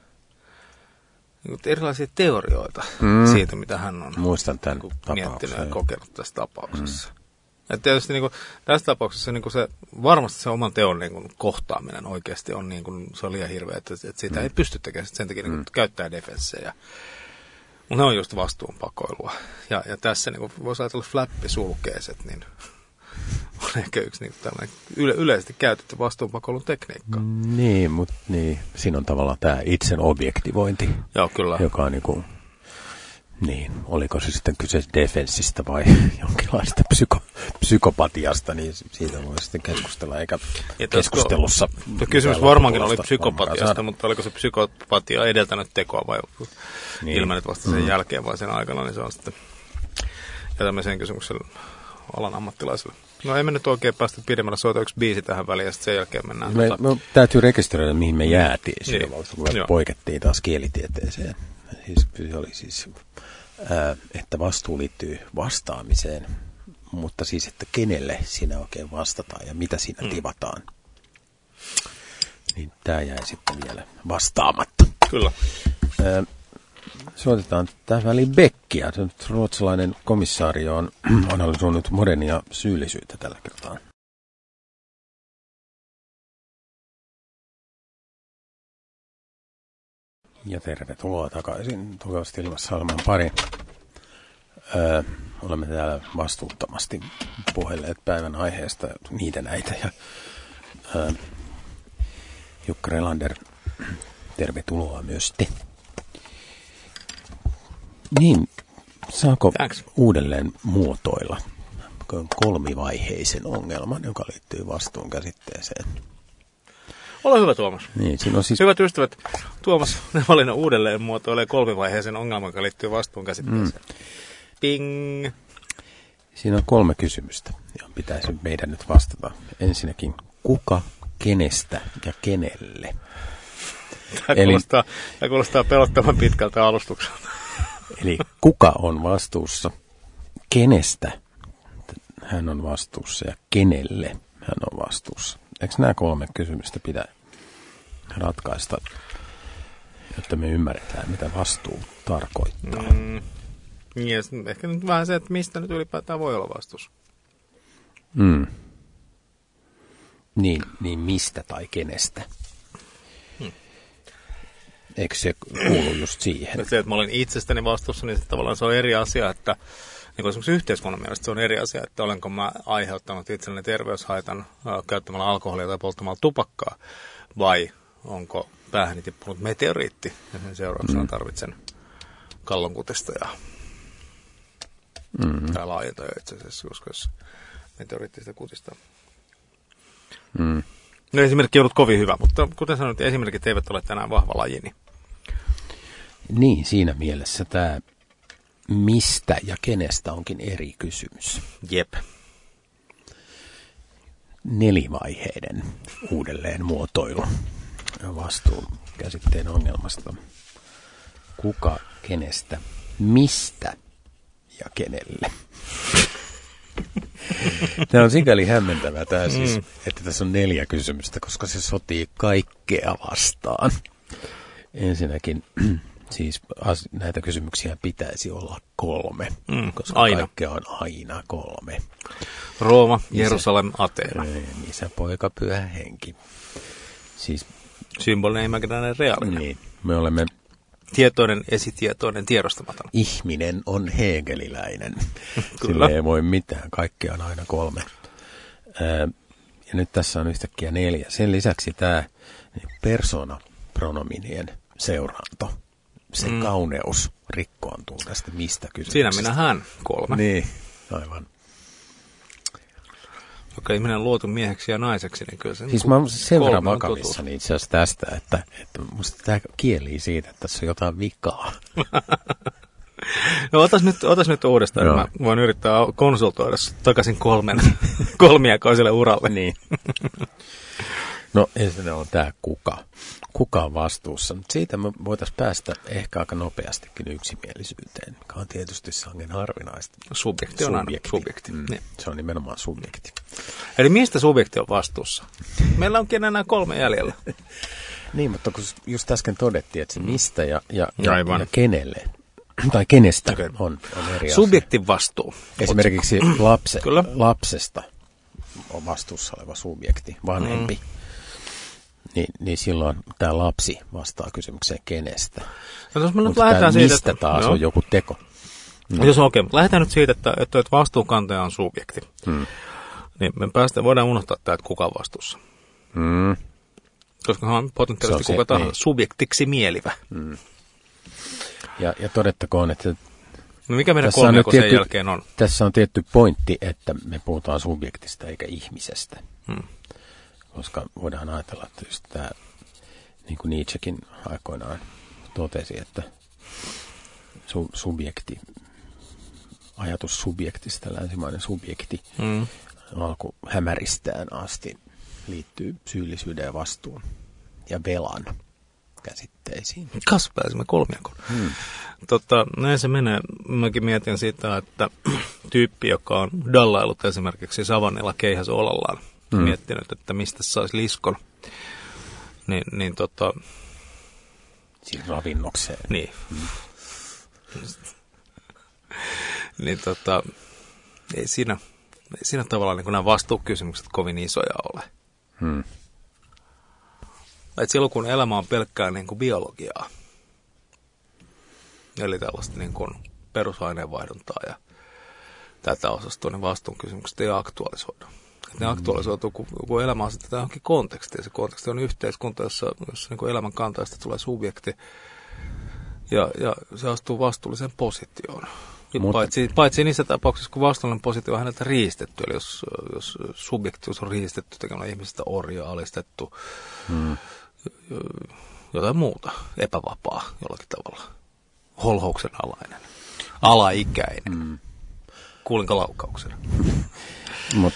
niin erilaisia teorioita mm. siitä, mitä hän on Muistan tämän niin miettinyt ja kokenut tässä tapauksessa. Mm. Ja tietysti niin kuin, tässä tapauksessa niin kuin se, varmasti se oman teon niin kuin, kohtaaminen oikeasti on, niin kuin, se on liian hirveä, että, että siitä mm. ei pysty tekemään. Sen takia niin kuin, mm. käyttää defenssejä. Mutta ne on just vastuunpakoilua. Ja, ja tässä niin kuin, voisi ajatella flappisulkeiset, niin on ehkä yksi niin tällainen yle, yleisesti käytetty vastuunpakoilun tekniikka. Niin, mutta niin, siinä on tavallaan tämä itsen objektivointi. Joo, kyllä. Joka on niin kuin, niin, oliko se sitten kyse defenssistä vai jonkinlaista psyko, psykopatiasta, niin siitä voi sitten keskustella, eikä ja keskustelussa. Tuo kysymys varmaankin oli psykopatiasta, mutta oliko se psykopatia edeltänyt tekoa vai niin. ilmennyt vasta sen mm. jälkeen vai sen aikana, niin se on sitten jätämme sen kysymyksen alan ammattilaisille. No emme nyt oikein päästä pidemmällä, soita yksi biisi tähän väliin ja sitten sen jälkeen mennään. Me, tota... me täytyy rekisteröidä, mihin me jäätiin silloin, niin. kun me poikettiin taas kielitieteeseen. Siis, se oli siis, ää, että vastuu liittyy vastaamiseen, mutta siis, että kenelle siinä oikein vastataan ja mitä siinä mm. tivataan. Niin tämä jäi sitten vielä vastaamatta. Kyllä. Ää, Soitetaan tähän väliin Beckia. Ruotsalainen komissaario on analysoinut modernia syyllisyyttä tällä kertaa. Ja tervetuloa takaisin Tukevasti ilmassa olemaan pari. Öö, olemme täällä vastuuttomasti puhelleet päivän aiheesta niitä näitä. Ja, öö, Jukka Relander, tervetuloa myös te. Niin, saako Thanks. uudelleen muotoilla kolmivaiheisen ongelman, joka liittyy vastuun käsitteeseen? Ole hyvä, Tuomas. Niin, siinä on siis... Hyvät ystävät, Tuomas Nevalinen uudelleen muotoilee kolmivaiheisen ongelman, joka liittyy vastuun käsitteeseen. Mm. Ping! Siinä on kolme kysymystä, johon pitäisi meidän nyt vastata. Ensinnäkin, kuka, kenestä ja kenelle? Tämä, Eli... kuulostaa, tämä kuulostaa pelottavan pitkältä alustukselta. Eli kuka on vastuussa, kenestä hän on vastuussa ja kenelle hän on vastuussa. Eikö nämä kolme kysymystä pidä ratkaista, jotta me ymmärretään, mitä vastuu tarkoittaa? Mm, yes, ehkä nyt vähän se, että mistä nyt ylipäätään voi olla vastuussa. Mm. Niin, niin mistä tai kenestä? Hmm. Eikö se kuulu just siihen? Se, että mä olen itsestäni vastuussa, niin tavallaan se on eri asia, että niin kuin esimerkiksi yhteiskunnan mielestä se on eri asia, että olenko mä aiheuttanut itselleni terveyshaitan äh, käyttämällä alkoholia tai polttamalla tupakkaa, vai onko päähäni tippunut meteoriitti, ja sen seurauksena mm. tarvitsen kallonkutista ja mm. tai laajentoja itse asiassa, koska jos meteoriitti sitä kutistaa. Mm. No esimerkki on ollut kovin hyvä, mutta kuten sanoit, esimerkit eivät ole tänään vahva lajini. Niin, siinä mielessä tämä mistä ja kenestä onkin eri kysymys. Jep. Nelivaiheiden uudelleen muotoilu vastuun käsitteen ongelmasta. Kuka, kenestä, mistä ja kenelle? Tämä on sikäli hämmentävää tämä siis, mm. että tässä on neljä kysymystä, koska se sotii kaikkea vastaan. Ensinnäkin siis as, näitä kysymyksiä pitäisi olla kolme, mm, koska aina. Kaikkea on aina kolme. Rooma, Jerusalem, Ateena. Isä, poika, pyhä henki. Siis, symbolinen, imaginäärinen, reaalinen. Niin, me olemme... Tietoinen, esitietoinen, tiedostamaton. Ihminen on hegeliläinen. Sille ei voi mitään. Kaikkea on aina kolme. Ää, ja nyt tässä on yhtäkkiä neljä. Sen lisäksi tämä persoonapronominien seuranto. Se mm. kauneus rikkoontuu tästä mistä kysymyksestä. Siinä minä hän kolme. Niin, aivan. Vaikka ihminen on luotu mieheksi ja naiseksi, niin kyllä se... Siis mä olen sen verran vakavissani itse asiassa tästä, että, että musta tämä kielii siitä, että tässä on jotain vikaa. No otas nyt, otas nyt uudestaan. Joo. Mä voin yrittää konsultoida takaisin kolmen kolmiakoiselle uralle. Niin. No ensin on tämä kuka. Kuka on vastuussa. Siitä me voitaisiin päästä ehkä aika nopeastikin yksimielisyyteen, mikä on tietysti sangen harvinaista. Subjekti on aina subjekti. Mm. Niin. Se on nimenomaan subjekti. Eli mistä subjekti on vastuussa? Meillä onkin enää kolme jäljellä. Niin, mutta kun just äsken todettiin, että se mistä ja, ja, ja, ja kenelle tai kenestä okay. on, on eri subjektin vastuu. Esimerkiksi lapse, lapsesta on vastuussa oleva subjekti, vanhempi. Mm. Ni, niin silloin tämä lapsi vastaa kysymykseen kenestä. No, jos me nyt lähdetään siitä, mistä että, taas joo. on joku teko. No. Jos okei, okay, lähdetään nyt siitä, että, että vastuunkantaja on subjekti. Hmm. Niin me päästään, voidaan unohtaa tämä, että kuka on vastuussa. Hmm. Koska hän on potentiaalisesti kuka tahansa niin. subjektiksi mielivä. Hmm. Ja, ja todettakoon, että no mikä meidän kolmijako sen jälkeen on? Tässä on tietty pointti, että me puhutaan subjektista eikä ihmisestä. Hmm. Koska voidaan ajatella, että just tämä, niin kuin Nietzschekin aikoinaan totesi, että su, subjekti, ajatus subjektista, länsimainen subjekti, mm. alku hämäristään asti liittyy syyllisyyden ja vastuun ja velan käsitteisiin. Kas pääsimme kolmiakon. Hmm. Tota, näin se menee. Mäkin mietin sitä, että tyyppi, joka on dallailut esimerkiksi savannilla keihäs olallaan, hmm. miettinyt, että mistä saisi liskon, niin, niin tota... Siinä ravinnokseen. Niin. Hmm. niin tota, ei siinä, ei siinä tavallaan niin nämä vastuukysymykset kovin isoja ole. Hmm. Et silloin kun elämä on pelkkää niin kuin biologiaa, eli tällaista niin kuin perusaineenvaihduntaa ja tätä osastoa, niin vastuunkysymykset ei aktualisoida. Et ne aktualisoituu, kun, kun elämä asetetaan johonkin kontekstiin. Se konteksti on yhteiskunta, jossa, jossa niin kuin elämän kantajasta tulee subjekti ja, ja se astuu vastuulliseen positioon. Paitsi, paitsi niissä tapauksissa, kun vastuullinen positio on häneltä riistetty, eli jos, jos subjektius on riistetty tekemällä ihmisestä orjaa, alistettu, hmm. jotain muuta, epävapaa jollakin tavalla, holhouksen alainen, alaikäinen. Hmm. Kuulinko laukauksen? Mut,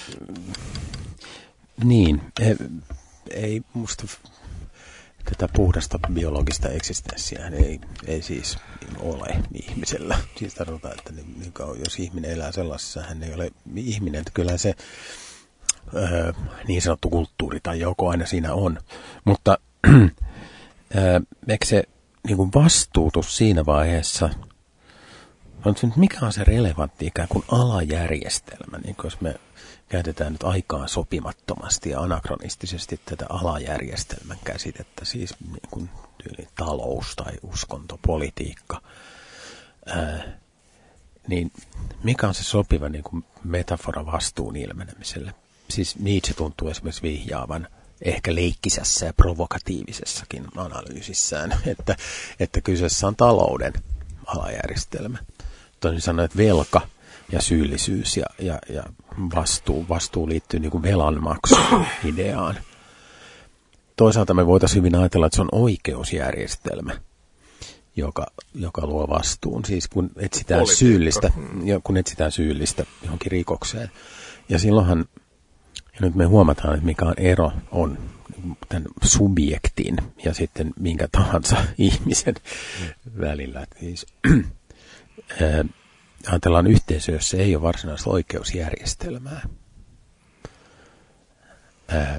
niin, ei, ei musta tätä puhdasta biologista eksistenssiä ei, ei siis ole ihmisellä. Siis tarkoittaa, että niin, niin kauan, jos ihminen elää sellaisessa, hän ei ole ihminen. Että kyllä se ö, niin sanottu kulttuuri tai joku aina siinä on. Mutta ö, eikö se niin kuin vastuutus siinä vaiheessa, mikä on se relevantti ikään kuin alajärjestelmä, niin jos me käytetään nyt aikaan sopimattomasti ja anakronistisesti tätä alajärjestelmän käsitettä, siis niin kuin tyyli talous tai uskonto, politiikka, ää, niin mikä on se sopiva niin kuin metafora vastuun ilmenemiselle? Siis Nietzsche tuntuu esimerkiksi vihjaavan ehkä leikkisässä ja provokatiivisessakin analyysissään, että, että kyseessä on talouden alajärjestelmä. Toisin sanoen, että velka ja syyllisyys ja, ja, ja vastuu, vastuu liittyy niin kuin velanmaksu-ideaan. Toisaalta me voitaisiin hyvin ajatella, että se on oikeusjärjestelmä, joka, joka luo vastuun. Siis kun etsitään Politiikka. syyllistä, ja kun etsitään syyllistä johonkin rikokseen. Ja silloinhan, ja nyt me huomataan, että mikä on ero on tämän subjektin ja sitten minkä tahansa ihmisen välillä. Siis, ää, ajatellaan yhteisö, jossa ei ole varsinaista oikeusjärjestelmää. Ää,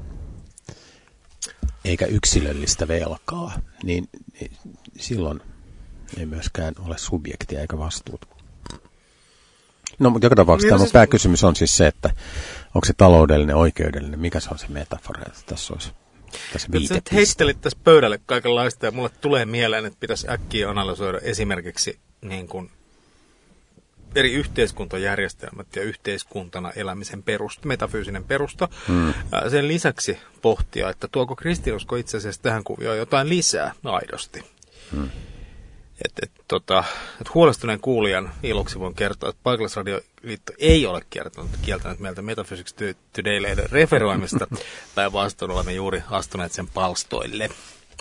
eikä yksilöllistä velkaa, niin, niin silloin ei myöskään ole subjektia eikä vastuuta. No, mutta joka tapauksessa tämä siis pääkysymys on siis se, että onko se taloudellinen, oikeudellinen, mikä se on se metafora, että tässä olisi tässä viitepiste. Heittelit tässä pöydälle kaikenlaista ja mulle tulee mieleen, että pitäisi äkkiä analysoida esimerkiksi niin kuin eri yhteiskuntajärjestelmät ja yhteiskuntana elämisen perusta, metafyysinen perusta. Hmm. Sen lisäksi pohtia, että tuoko kristinusko itse asiassa tähän kuvioon jotain lisää aidosti. Hmm. Et, et, tota, et huolestuneen kuulijan iloksi voin kertoa, että Paikallisradioliitto ei ole kertonut, kieltänyt meiltä Metaphysics Today-lehden referoimista. Päinvastoin olemme juuri astuneet sen palstoille.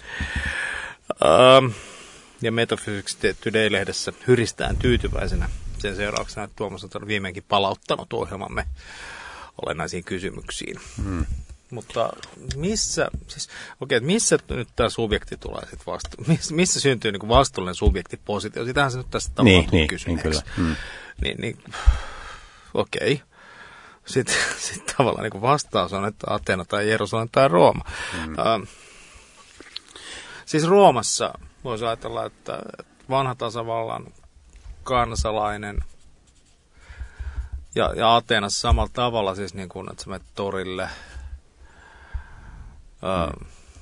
Um, ja Metaphysics Today-lehdessä hyristään tyytyväisenä sen seurauksena, että Tuomas on viimeinkin palauttanut ohjelmamme olennaisiin kysymyksiin. Hmm. Mutta missä, siis, okei, missä nyt tämä subjekti tulee sitten vastu, missä, missä syntyy niin kuin vastuullinen subjektipositio? Sitähän se nyt tässä tavallaan niin, niin, kysyneeksi. Niin, kyllä. Mm. Niin, niin, okei. Sitten, sitten tavallaan niin kuin vastaus on, että Ateena tai Jerusalem tai Rooma. Mm. Uh, siis Roomassa voisi ajatella, että vanha tasavallan kansalainen ja, ja Ateenassa samalla tavalla, siis niin kuin, että sä menet torille. Uh, mm.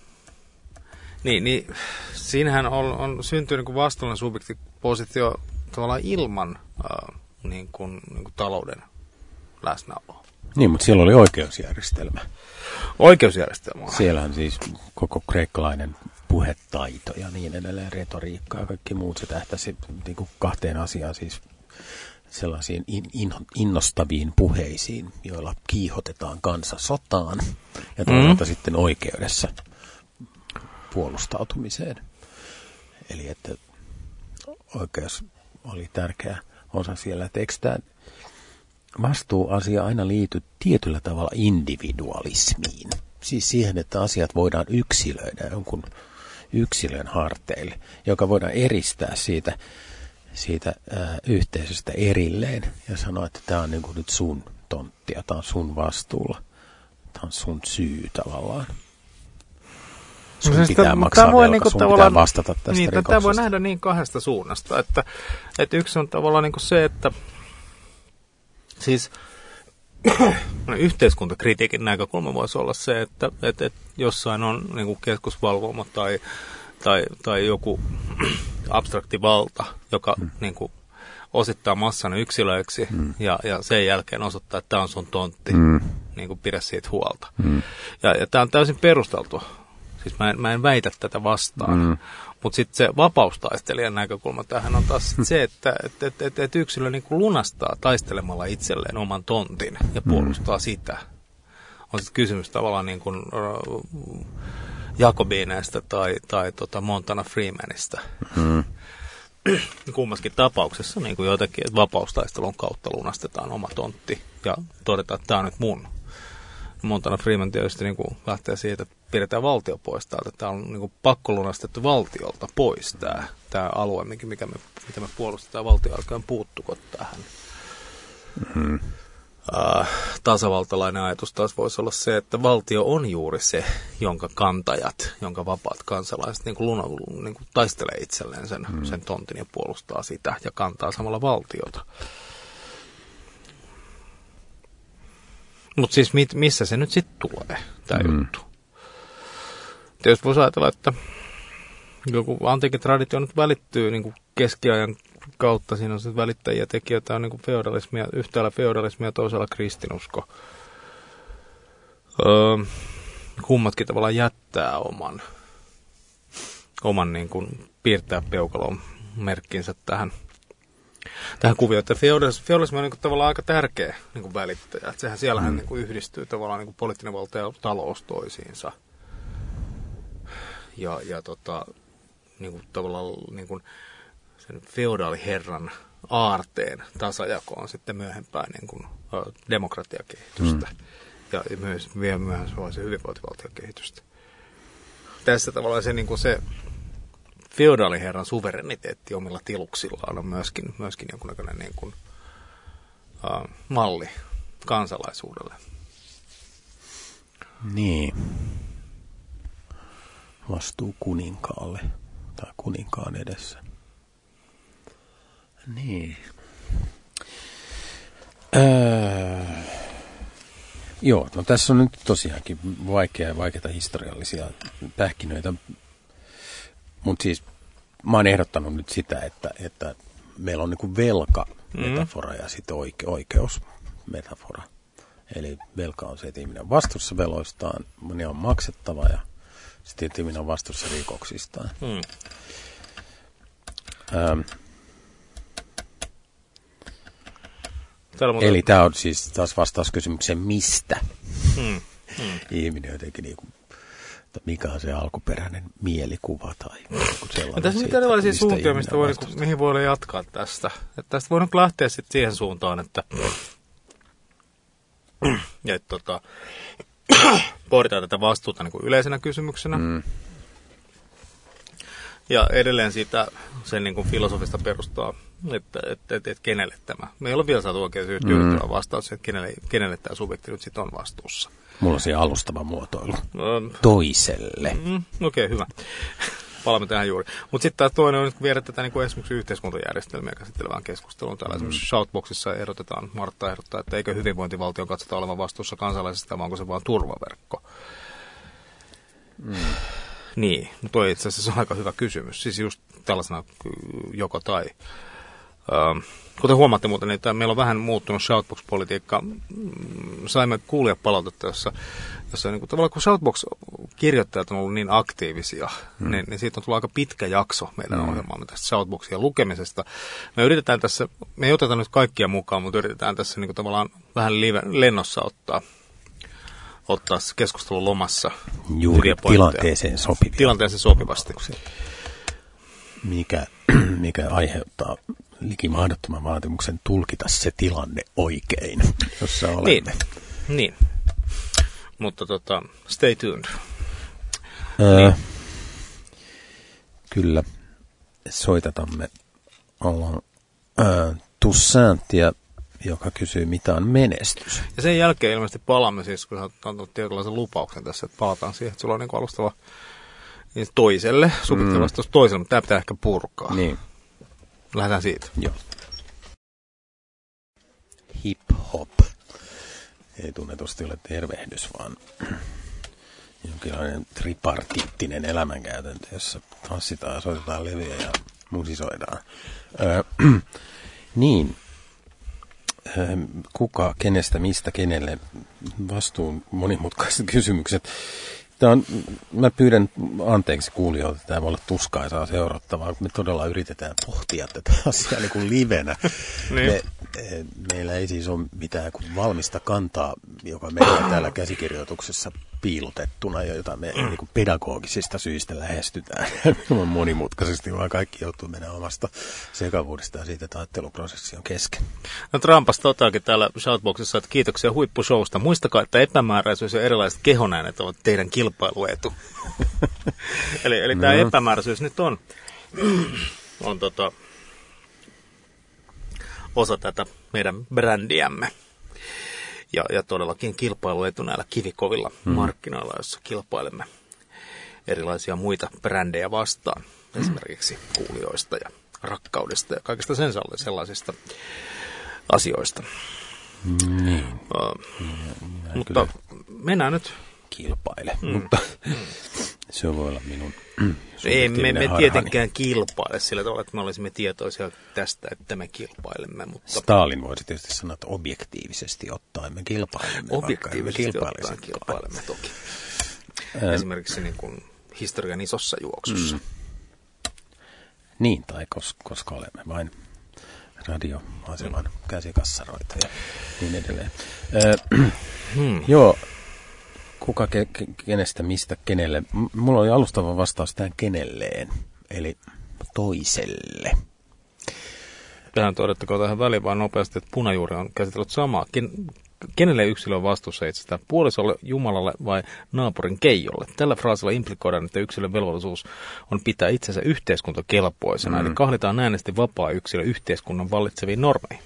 niin, niin, siinähän on, on syntynyt niin kuin vastuullinen subjektipositio tavallaan ilman uh, niin kuin, niin kuin talouden läsnäoloa. Niin, mutta siellä oli oikeusjärjestelmä. Oikeusjärjestelmä. Siellähän siis koko kreikkalainen puhetaito ja niin edelleen, retoriikka ja kaikki muut, se tähtäisi niin kuin kahteen asiaan, siis sellaisiin in, in, innostaviin puheisiin, joilla kiihotetaan kansa sotaan ja toisaalta mm. sitten oikeudessa puolustautumiseen. Eli että oikeus oli tärkeä osa siellä, että eikö tämä vastuuasia aina liity tietyllä tavalla individualismiin. Siis siihen, että asiat voidaan yksilöidä jonkun yksilön harteille, joka voidaan eristää siitä, siitä ää, yhteisöstä erilleen ja sanoa, että tämä on niin kuin nyt sun tontti ja tämä on sun vastuulla. Tämä on sun syy tavallaan. Sun no, pitää sitä, maksaa velka, niin sun pitää vastata tästä niin, rikoksesta. Tämä voi nähdä niin kahdesta suunnasta, että, että yksi on tavallaan niin kuin se, että siis yhteiskuntakritiikin näkökulma voisi olla se, että, että, että jossain on niin kuin keskusvalvoma tai, tai, tai joku abstrakti valta, joka hmm. niin kuin osittaa massan yksilöiksi hmm. ja, ja sen jälkeen osoittaa, että tämä on sun tontti, hmm. niin kuin pidä siitä huolta. Hmm. Ja, ja tämä on täysin perusteltu. Siis mä en, mä en väitä tätä vastaan. Hmm. Mutta sitten se vapaustaistelijan näkökulma tähän on taas sit se, että et, et, et, et yksilö niinku lunastaa taistelemalla itselleen oman tontin ja puolustaa mm. sitä. On sitten kysymys tavallaan niin kuin uh, Jakobineista tai, tai tota Montana Freemanista. Mm. Kummaskin tapauksessa niin kuin jotenkin, että vapaustaistelun kautta lunastetaan oma tontti ja todetaan, että tämä on nyt mun. Montana Freeman tietysti niin kuin lähtee siitä, että pidetään valtio pois täältä. Tämä on niin kuin pakkolunastettu valtiolta pois tämä, tämä alue, mikä me, mitä me puolustetaan valtioaikaan puuttuko tähän. Mm-hmm. Uh, tasavaltalainen ajatus taas voisi olla se, että valtio on juuri se, jonka kantajat, jonka vapaat kansalaiset niin kuin luna, niin kuin taistelee itselleen sen, mm-hmm. sen tontin ja puolustaa sitä ja kantaa samalla valtiota. Mutta siis mit, missä se nyt sitten tulee, tämä mm. juttu? Tietysti voisi ajatella, että joku antiikin traditio nyt välittyy niin kuin keskiajan kautta. Siinä on sitten välittäjiä tekijöitä, on niin kuin feodalismia, yhtäällä feodalismia ja toisella kristinusko. Öö, kummatkin tavallaan jättää oman, oman niin kuin piirtää peukalon merkkinsä tähän. Tähän kuvioon, että feodalismi on niin kuin tavallaan aika tärkeä niin kuin välittäjä. Että sehän siellähän mm. niin kuin yhdistyy tavallaan niin kuin poliittinen valta ja talous toisiinsa. Ja, ja tota, niin kuin tavallaan niin kuin sen feodaaliherran aarteen tasajako on sitten myöhempään niin kuin, ä, demokratiakehitystä. Mm. Ja myös, vielä myöhemmin se hyvinvointivaltiokehitystä. Tässä tavallaan se, niin kuin se feodaaliherran suvereniteetti omilla tiluksillaan on myöskin, myöskin jonkunnäköinen niin kuin, uh, malli kansalaisuudelle. Niin. Vastuu kuninkaalle tai kuninkaan edessä. Niin. Öö, joo, no tässä on nyt tosiaankin vaikea, vaikeita historiallisia pähkinöitä. Mutta siis mä oon ehdottanut nyt sitä, että, että meillä on niinku velka-metafora mm. ja sitten oike- oikeus-metafora. Eli velka on se, että ihminen on vastuussa veloistaan, ne on maksettava ja sitten ihminen on vastuussa rikoksistaan. Mm. Ähm. Eli tämä on siis taas vastaus kysymykseen, mistä mm. Mm. ihminen jotenkin niinku, mikä on se alkuperäinen mielikuva tai sellainen. Tässä on mitä erilaisia suuntia, mistä voi, niin, mihin voi jatkaa tästä. Että tästä voi lähteä sitten siihen suuntaan, että, että tota, pohditaan tätä vastuuta niin kuin yleisenä kysymyksenä. Mm. Ja edelleen siitä sen niin kuin filosofista perustaa, että, että, että, että kenelle tämä. Me ei ole vielä saatu oikein tyydyttävä mm. vastaus, että kenelle, kenelle tämä subjekti nyt sitten on vastuussa. Mulla on siinä alustava muotoilu. Um, Toiselle. Mm, Okei, okay, hyvä. Palaamme tähän juuri. Mutta sitten taas toinen on viedä tätä niin kuin esimerkiksi yhteiskuntajärjestelmiä käsittelevään keskusteluun. Täällä mm. esimerkiksi Shoutboxissa ehdotetaan, Martta ehdottaa, että eikö hyvinvointivaltion katsota olevan vastuussa kansalaisista, vaan onko se vaan turvaverkko? Mm. Niin, no toi itse asiassa on aika hyvä kysymys. Siis just tällaisena joko tai. Ähm, kuten huomaatte muuten, niin meillä on vähän muuttunut Shoutbox-politiikka. Saimme kuulijapalautetta, jossa, jossa niin kuin, tavallaan kun Shoutbox-kirjoittajat on ollut niin aktiivisia, mm. niin, niin siitä on tullut aika pitkä jakso meidän mm. ohjelmaamme tästä Shoutboxien lukemisesta. Me yritetään tässä, me ei oteta nyt kaikkia mukaan, mutta yritetään tässä niin kuin, tavallaan vähän live, lennossa ottaa. ottaa keskustelun lomassa juuri tilanteeseen sopivasti. Tilanteeseen sopivasti. Mikä, mikä aiheuttaa liki mahdottoman vaatimuksen tulkita se tilanne oikein, jossa olemme. Niin, niin. Mutta tota, stay tuned. Öö, niin. Kyllä, soitatamme ollaan öö, Toussaintia, joka kysyy, mitä on menestys. Ja sen jälkeen ilmeisesti palaamme siis, kun sä oot antanut tietynlaisen lupauksen tässä, että palataan siihen, että sulla on niin kuin alustava niin toiselle, subjektiivinen vastaus toiselle, mutta tämä pitää ehkä purkaa. Niin. Lähdetään siitä. Joo. Hip-hop. Ei tunnetusti ole tervehdys, vaan jonkinlainen tripartiittinen elämänkäytäntö, jossa tanssitaan, soitetaan levyjä ja musisoidaan. Öö, niin. Kuka, kenestä, mistä, kenelle, vastuun monimutkaiset kysymykset. Tämä on, mä pyydän anteeksi kuulijoilta, tämä voi olla tuskaisaa seurattavaa, kun me todella yritetään pohtia tätä asiaa niin kuin livenä. niin. me, meillä ei siis ole mitään kuin valmista kantaa, joka meillä täällä käsikirjoituksessa piilotettuna, jota me niin kuin pedagogisista syistä lähestytään monimutkaisesti, vaan kaikki joutuu mennä omasta sekavuudesta ja siitä, että ajatteluprosessi on kesken. No Trumpas toteakin täällä Shoutboxissa, että kiitoksia huippushowsta. Muistakaa, että epämääräisyys ja erilaiset kehonäänet ovat teidän kilpailuetu. eli eli no. Tämä epämääräisyys nyt on, on tota, osa tätä meidän brändiämme. Ja, ja todellakin kilpailuetu näillä kivikovilla hmm. markkinoilla, joissa kilpailemme erilaisia muita brändejä vastaan. Hmm. Esimerkiksi kuulijoista ja rakkaudesta ja kaikista sen sellaisista asioista. Niin. Uh, mutta mennään nyt. Kilpaile, mm. mutta se voi olla minun Ei me, me tietenkään kilpaile sillä tavalla, että me olisimme tietoisia tästä, että me kilpailemme. Mutta Stalin voisi tietysti sanoa, että objektiivisesti ottaen me kilpailemme. Objektiivisesti ottaen kilpailemme toki. Ää, Esimerkiksi niin kuin historian isossa juoksussa. Mm. Niin, tai koska, koska olemme vain radioaseman mm. käsikassaroita ja niin edelleen. Ää, hmm. Joo. Kuka, ke, kenestä, mistä, kenelle? Mulla oli alustava vastaus tähän kenelleen, eli toiselle. Tähän todettakoon tähän väliin vaan nopeasti, että Punajuuri on käsitellyt samaa. Ken, kenelle yksilö on vastuussa itsestään? Puolisolle, Jumalalle vai naapurin Keijolle? Tällä fraasilla implikoidaan, että yksilön velvollisuus on pitää itsensä yhteiskuntakelpoisena, mm. eli kahlitaan äänesti vapaa yksilö yhteiskunnan vallitseviin normeihin.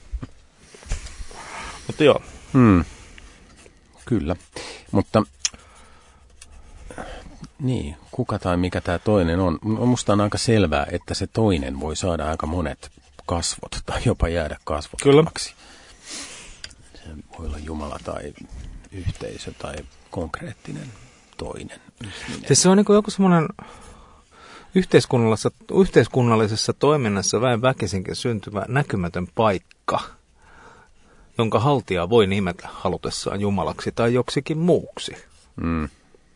Mutta joo. Hmm. Kyllä, mutta niin, kuka tai mikä tämä toinen on? Musta on aika selvää, että se toinen voi saada aika monet kasvot tai jopa jäädä kasvottomaksi. Se voi olla Jumala tai yhteisö tai konkreettinen toinen. Siis se on niin kuin joku semmoinen yhteiskunnallisessa, yhteiskunnallisessa toiminnassa väen väkisinkin syntyvä näkymätön paikka, jonka haltija voi nimetä halutessaan Jumalaksi tai joksikin muuksi. Mm.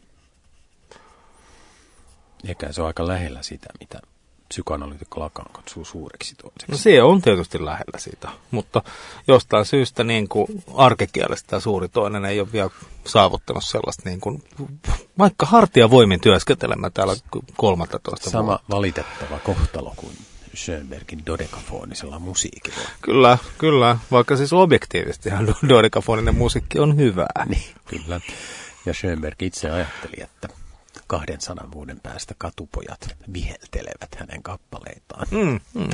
Eikä se on aika lähellä sitä, mitä psykoanalyytikko Lacan kutsuu suureksi toiseksi. No se on tietysti lähellä sitä, mutta jostain syystä niin kuin arkikielestä tämä suuri toinen ei ole vielä saavuttanut sellaista, niin kuin, vaikka hartiavoimin työskentelemään täällä kolmastoista Sama vuotta. valitettava kohtalo kuin Schönbergin dodekafonisella musiikilla. Kyllä, kyllä. Vaikka siis objektiivisesti dodekafoninen musiikki on hyvää. Niin, kyllä. Ja Schönberg itse ajatteli, että kahden sadan vuoden päästä katupojat viheltelevät hänen kappaleitaan. Mm, mm.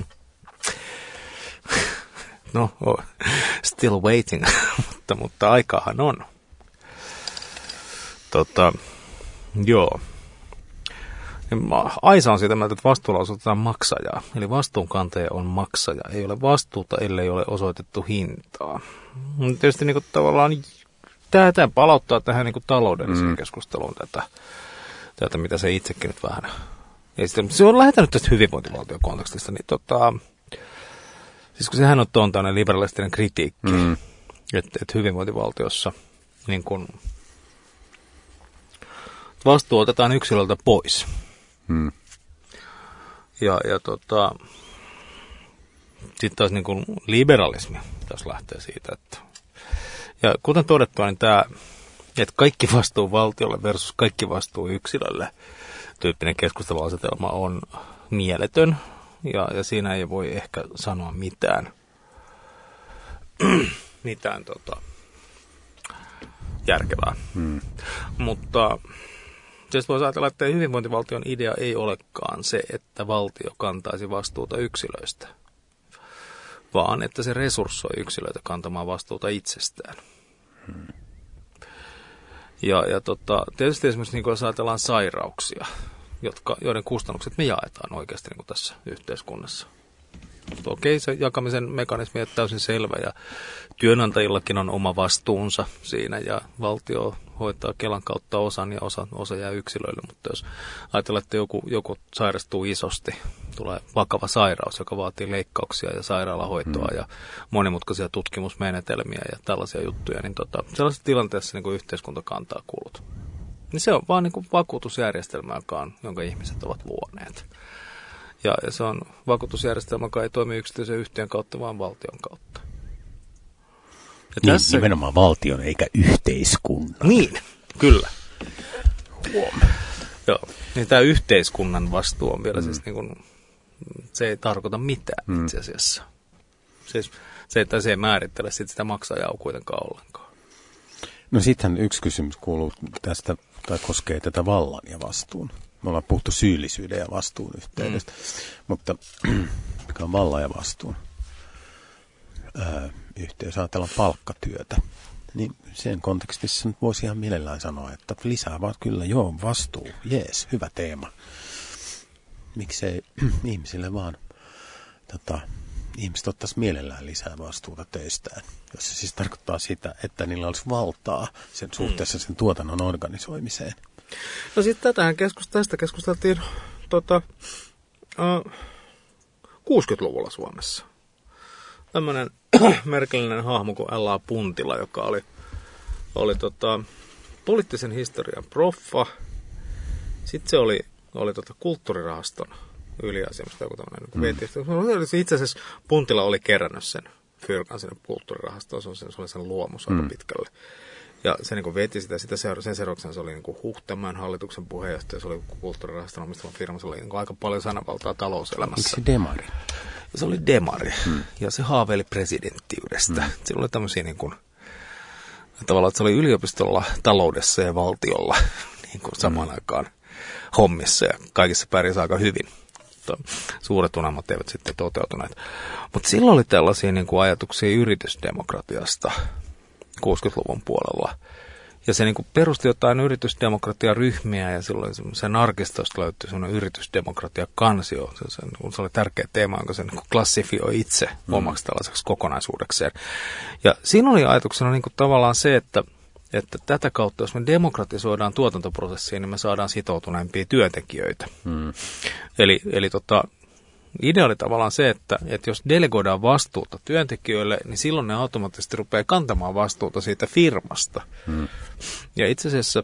No, oh, still waiting, mutta, mutta aikaahan on. Tota, joo. Aisa on siitä mieltä, että vastuulla osoitetaan maksajaa. Eli vastuunkantaja on maksaja. Ei ole vastuuta, ellei ole osoitettu hintaa. Tietysti niin kuin tavallaan tämä, tämä palauttaa tähän niin kuin taloudelliseen mm. keskusteluun tätä, tätä, mitä se itsekin nyt vähän. Ja sitten, se on lähetänyt tästä hyvinvointivaltion kontekstista, niin tota, siis kun sehän on tuon tämmöinen liberalistinen kritiikki, mm. että, että hyvinvointivaltiossa niin kun vastuu otetaan yksilöltä pois. Mm. Ja, ja tota, sitten taas niin kuin liberalismi taas lähtee siitä, että ja kuten todettua, niin tämä, että kaikki vastuu valtiolle versus kaikki vastuu yksilölle tyyppinen keskusteluasetelma on mieletön ja, ja siinä ei voi ehkä sanoa mitään, mitään tota, järkevää. Hmm. Mutta tietysti voisi ajatella, että hyvinvointivaltion idea ei olekaan se, että valtio kantaisi vastuuta yksilöistä, vaan että se resurssoi yksilöitä kantamaan vastuuta itsestään. Hmm. Ja, ja tota, tietysti esimerkiksi niin jos ajatellaan sairauksia, jotka, joiden kustannukset me jaetaan oikeasti niin kuin tässä yhteiskunnassa. Okei, se jakamisen mekanismi on täysin selvä ja työnantajillakin on oma vastuunsa siinä ja valtio hoitaa Kelan kautta osan ja osa, osa jää yksilöille. Mutta jos ajatellaan, että joku, joku sairastuu isosti, tulee vakava sairaus, joka vaatii leikkauksia ja sairaalahoitoa mm. ja monimutkaisia tutkimusmenetelmiä ja tällaisia juttuja, niin tota, sellaisessa tilanteessa niin kuin yhteiskunta kantaa kulut. Niin se on vaan niin kuin vakuutusjärjestelmä, joka on, jonka ihmiset ovat luoneet. Ja, ja se on vakuutusjärjestelmä, joka ei toimi yksityisen yhtiön kautta, vaan valtion kautta. Ja niin, tässä nimenomaan valtion eikä yhteiskunnan. Niin, kyllä. Huom. Joo, niin tämä yhteiskunnan vastuu on vielä mm. siis niin kuin, se ei tarkoita mitään mm. itse asiassa. Siis se, että se ei määrittele sit sitä maksajaa kuitenkaan ollenkaan. No sittenhän yksi kysymys kuuluu tästä, tai koskee tätä vallan ja vastuun. Me ollaan puhuttu syyllisyyden ja vastuun yhteydestä, mm. mutta mikä on vallan ja vastuun öö, yhteys? Ajatellaan palkkatyötä, niin sen kontekstissa nyt voisi ihan mielellään sanoa, että lisää vaan kyllä, joo, vastuu, jees, hyvä teema. Miksei ihmisille vaan, tota, ihmiset ottaisi mielellään lisää vastuuta töistään, jos se siis tarkoittaa sitä, että niillä olisi valtaa sen suhteessa sen tuotannon organisoimiseen. No sitten tätähän keskust- tästä keskusteltiin tota, äh, kuusikymmentäluvulla Suomessa. Tämmöinen merkillinen hahmo kuin L A Puntila, joka oli, oli tota, poliittisen historian proffa. Sitten se oli, oli tota, kulttuurirahaston yliasiamista joku tämmöinen. Mm. Itse asiassa Puntila oli kerännyt sen fyrkan sinne kulttuurirahastoon, se oli sen, se oli sen luomus aika mm. pitkälle. Ja se niin veti sitä, sitä seura- sen seurauksena se oli niin Huhtamäen hallituksen puheenjohtaja, se oli kulttuurirahaston omistama firma, se oli niin aika paljon sananvaltaa talouselämässä. Miksi demari? Ja se oli demari, hmm. ja se haaveili presidenttiydestä. Hmm. Sillä oli tämmöisiä niin kuin, tavallaan, että se oli yliopistolla, taloudessa ja valtiolla niin kuin samaan hmm. aikaan hommissa, ja kaikissa pärjäsi aika hyvin. Mutta suuret unelmat eivät sitten toteutuneet. Mutta silloin oli tällaisia niin kuin ajatuksia yritysdemokratiasta kuusikymmentäluvun puolella. Ja se niin kuin perusti jotain yritysdemokratiaryhmiä ja silloin sen arkistosta löytyi sellainen yritysdemokratiakansio. Se, se, se oli tärkeä teema, jonka se niin kuin klassifioi itse mm. omaksi tällaiseksi kokonaisuudekseen. Ja siinä oli ajatuksena niin kuin tavallaan se, että, että tätä kautta, jos me demokratisoidaan tuotantoprosessiin, niin me saadaan sitoutuneempia työntekijöitä. Mm. Eli, eli tota, idea oli tavallaan se, että, että jos delegoidaan vastuuta työntekijöille, niin silloin ne automaattisesti rupeaa kantamaan vastuuta siitä firmasta. Hmm. Ja itse asiassa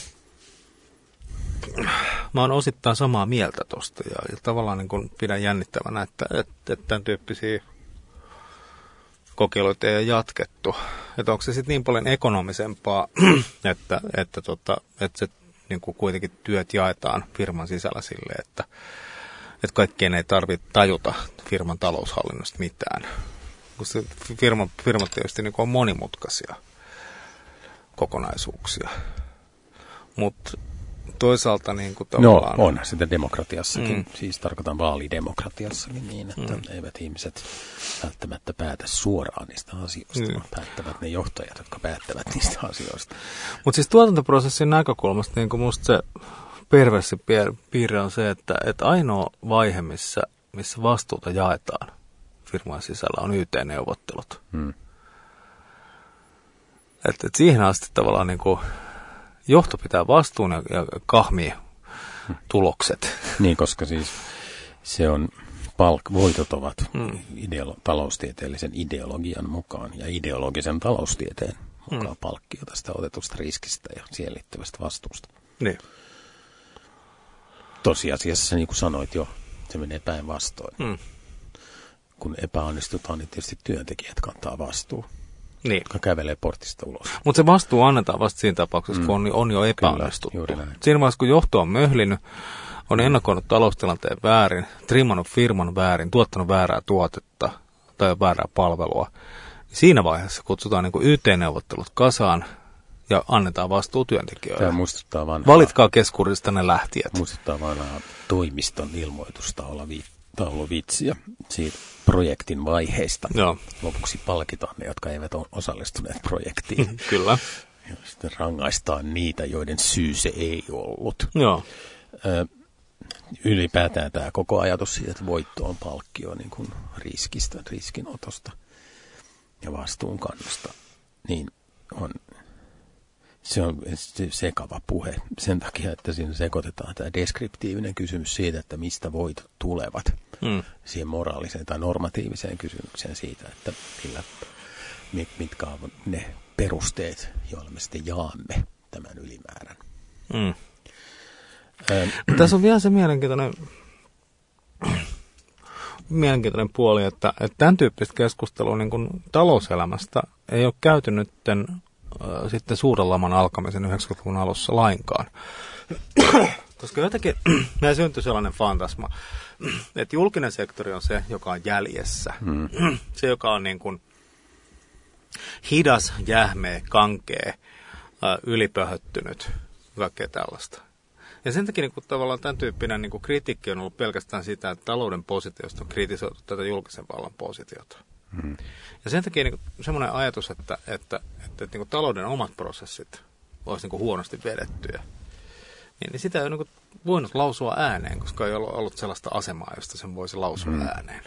mä oon osittain samaa mieltä tosta ja, ja tavallaan niin kun pidän jännittävänä, että, että, että tämän tyyppisiä kokeiluita ei ole jatkettu. Että onko se sitten niin paljon ekonomisempaa, että, että, tota, että se niin kuin kuitenkin työt jaetaan firman sisällä silleen, että että kaikkien ei tarvitse tajuta firman taloushallinnosta mitään. Koska firma, firmat tietysti niin on monimutkaisia kokonaisuuksia. mutta toisaalta niin kuin tavallaan... No, onhan sitä demokratiassakin, mm. siis tarkoitan vaalidemokratiassakin niin, että mm. eivät ihmiset välttämättä päätä suoraan niistä asioista, mm. vaan päättävät ne johtajat, jotka päättävät niistä asioista. Mutta siis tuotantoprosessin näkökulmasta niin kuin musta se perversi piirre on se, että, että ainoa vaihe, missä, missä vastuuta jaetaan firman sisällä, on Y T-neuvottelut. Mm. Että et siihen asti tavallaan niin kuin johto pitää vastuun ja, ja kahmii hmm. tulokset. Niin, koska siis se on, palk- voitot ovat hmm. ideolo- taloustieteellisen ideologian mukaan ja ideologisen taloustieteen mukaan hmm. palkkio tästä otetusta riskistä ja siihen liittyvästä vastuusta. Niin. Tosiasiassa, niin kuin sanoit jo, se menee päinvastoin. Hmm. Kun epäonnistutaan, niin tietysti työntekijät kantaa vastuu. Niin. Jotka kävelee portista ulos. Mutta se vastuu annetaan vasta siinä tapauksessa, mm. kun on, on jo epäonnistuttu. Kyllä, siinä vaiheessa, kun johto on möhlinyt, on ennakoinut taloustilanteen väärin, trimmannut firman väärin, tuottanut väärää tuotetta tai väärää palvelua. Siinä vaiheessa kutsutaan niin kuin Y T-neuvottelut kasaan ja annetaan vastuu työntekijöille. Tämä muistuttaa vanhaa. Valitkaa keskuudesta ne lähtijät. Muistuttaa vanhaa toimiston ilmoitustauluvitsiä siitä projektin vaiheista. Joo. Lopuksi palkitaan ne, jotka eivät ole osallistuneet projektiin. Kyllä. Ja sitten rangaistaan niitä, joiden syy se ei ollut. Joo. Ö, ylipäätään tämä koko ajatus siitä, että voitto on palkkio niin kuin riskistä, riskinotosta ja vastuunkannosta, niin on, se on sekava puhe sen takia, että siinä sekoitetaan tämä deskriptiivinen kysymys siitä, että mistä voitot tulevat. Mm. Siihen moraaliseen tai normatiiviseen kysymykseen siitä, että millä, mitkä ovat ne perusteet, joilla me sitten jaamme tämän ylimäärän. Mm. Ähm. Tässä on vielä se mielenkiintoinen, mielenkiintoinen puoli, että, että tämän tyyppistä keskustelua niin kuin talouselämästä ei ole käyty nytten äh, sitten suuren laman alkamisen yhdeksänkymmentäluvun alussa lainkaan. Koska jotenkin meillä syntyi sellainen fantasma, että julkinen sektori on se, joka on jäljessä. Hmm. Se, joka on niin kuin hidas, jähmeä, kankea, ylipöhöttynyt, kaikkea tällaista. Ja sen takia niin kuin, tavallaan tämän tyyppinen niin kuin kritiikki on ollut pelkästään sitä, että talouden positiosta on kritisoitu tätä julkisen vallan positiota. Hmm. Ja sen takia niin kuin, semmoinen ajatus, että, että, että, että niin kuin, talouden omat prosessit olisi niin kuin, huonosti vedettyjä. Niin sitä ei ole niin voinut lausua ääneen, koska ei ollut, ollut sellaista asemaa, josta sen voisi lausua mm. ääneen.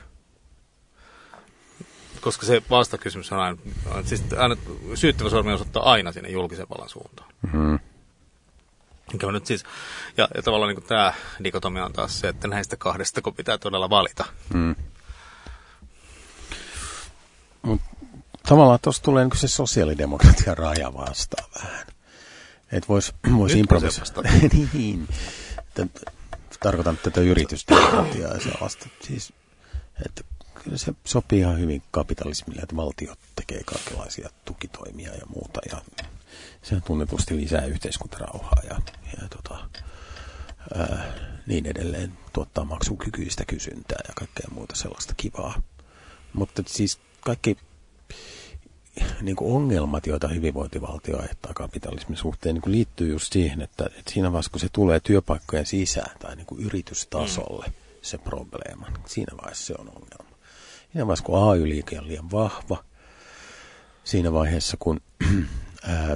Koska se vastakysymys on aina, siis aina syyttävä sormi osoittaa aina sinne julkisen vallan suuntaan. Mm. Nyt siis, ja, ja tavallaan niin tämä dikotomia on taas se, että näistä kahdesta kun pitää todella valita. Mm. Mut, tavallaan tuossa tulee niin se sosiaalidemokratian raja vastaan vähän. Että voisi vois improvisoida. Niin. Tarkoitan tätä yritysdemokratiaa ja sellaista. Siis, että kyllä se sopii ihan hyvin kapitalismille, että valtio tekee kaikenlaisia tukitoimia ja muuta. Ja se tunnetusti lisää yhteiskuntarauhaa ja, ja tota, ää, niin edelleen tuottaa maksukykyistä kysyntää ja kaikkea muuta sellaista kivaa. Mutta siis kaikki niin kuin ongelmat, joita hyvinvointivaltio aiheuttaa kapitalismin suhteen, niin kuin liittyy just siihen, että, että siinä vaiheessa, kun se tulee työpaikkojen sisään tai niin kuin yritystasolle mm. se probleema, niin siinä vaiheessa se on ongelma. Siinä vaiheessa, kun A Y-liike on liian vahva, siinä vaiheessa, kun ää,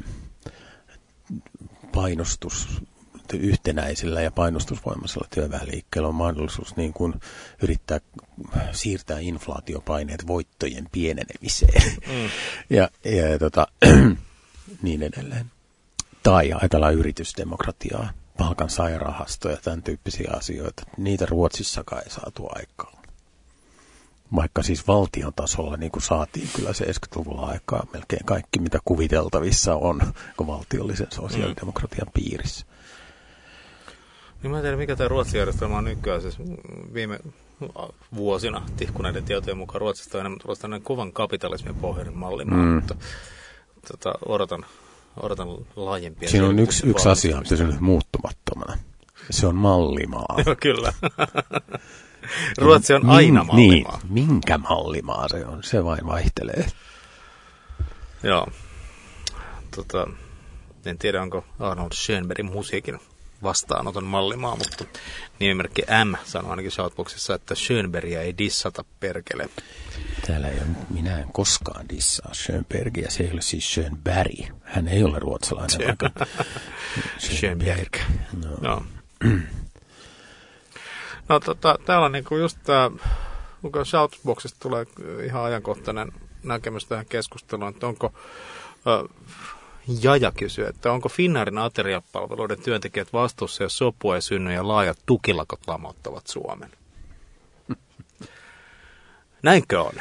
painostus yhtenäisellä ja painostusvoimaisella työväenliikkeellä on mahdollisuus niin kuin yrittää siirtää inflaatiopaineet voittojen pienenemiseen mm. ja, ja, ja tota, niin edelleen. Tai ajatellaan yritysdemokratiaa, palkansaajarahastoja ja tämän tyyppisiä asioita. Niitä Ruotsissakaan ei saatu aikaan. Vaikka siis valtion tasolla niin kuin saatiin kyllä seitsemänkymmentäluvulla aikaa melkein kaikki, mitä kuviteltavissa on valtiollisen sosiaalidemokratian piirissä. Niin mä en tiedä, mikä tämä Ruotsin järjestelmä on nykyään. Siis viime vuosina tihkuneiden tietojen mukaan Ruotsista on enemmän tulossa tämmöinen kovan kapitalismin pohjainen mallimaa, mm. mutta tota, odotan, odotan laajempia. Siinä on yksi, yksi asia pysynyt muuttumattomana. Se on mallimaa. Joo, kyllä. Ruotsi on aina Min, mallimaa. Niin, minkä mallimaa se on? Se vain vaihtelee. Joo. Tota, En tiedä, onko Arnold Schönbergin musiikin vastaanoton mallimaa, mutta nimimerkki M sanoo ainakin Shoutboxissa, että Schönbergia ei dissata perkele. Täällä ei ole, minä en koskaan dissaa Schönbergia, se ei ole siis Schönberg. Hän ei ole ruotsalainen, vaikka Schönberg. No, no. no tota, täällä on niinku just tämä, kun Shoutboxista tulee ihan ajankohtainen näkemys tähän keskusteluun, että onko... Äh, Jaja kysyy, että onko Finnairin ateriapalveluiden työntekijät vastuussa, jos sopua ei synny ja laajat tukilakot lamauttavat Suomen? Näinkö on?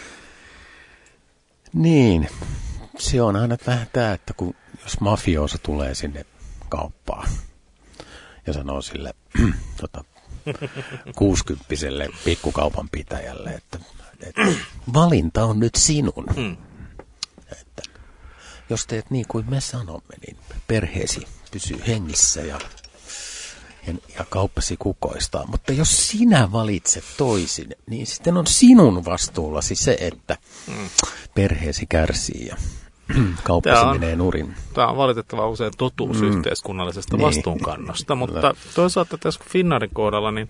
Niin, se on aina vähän tämä, että kun, jos mafiosa tulee sinne kauppaan ja sanoo sille tota, kuusikymppiselle pikkukaupan pitäjälle, että, että valinta on nyt sinun. Hmm. Että jos teet niin kuin me sanomme, niin perheesi pysyy hengissä ja, ja, ja kauppasi kukoistaa. Mutta jos sinä valitset toisin, niin sitten on sinun vastuullasi se, että mm. perheesi kärsii ja kauppasi on, menee nurin. Tämä on valitettavasti usein totuus mm. yhteiskunnallisesta niin. vastuunkannosta, mutta toisaalta tässä Finnairin kohdalla, niin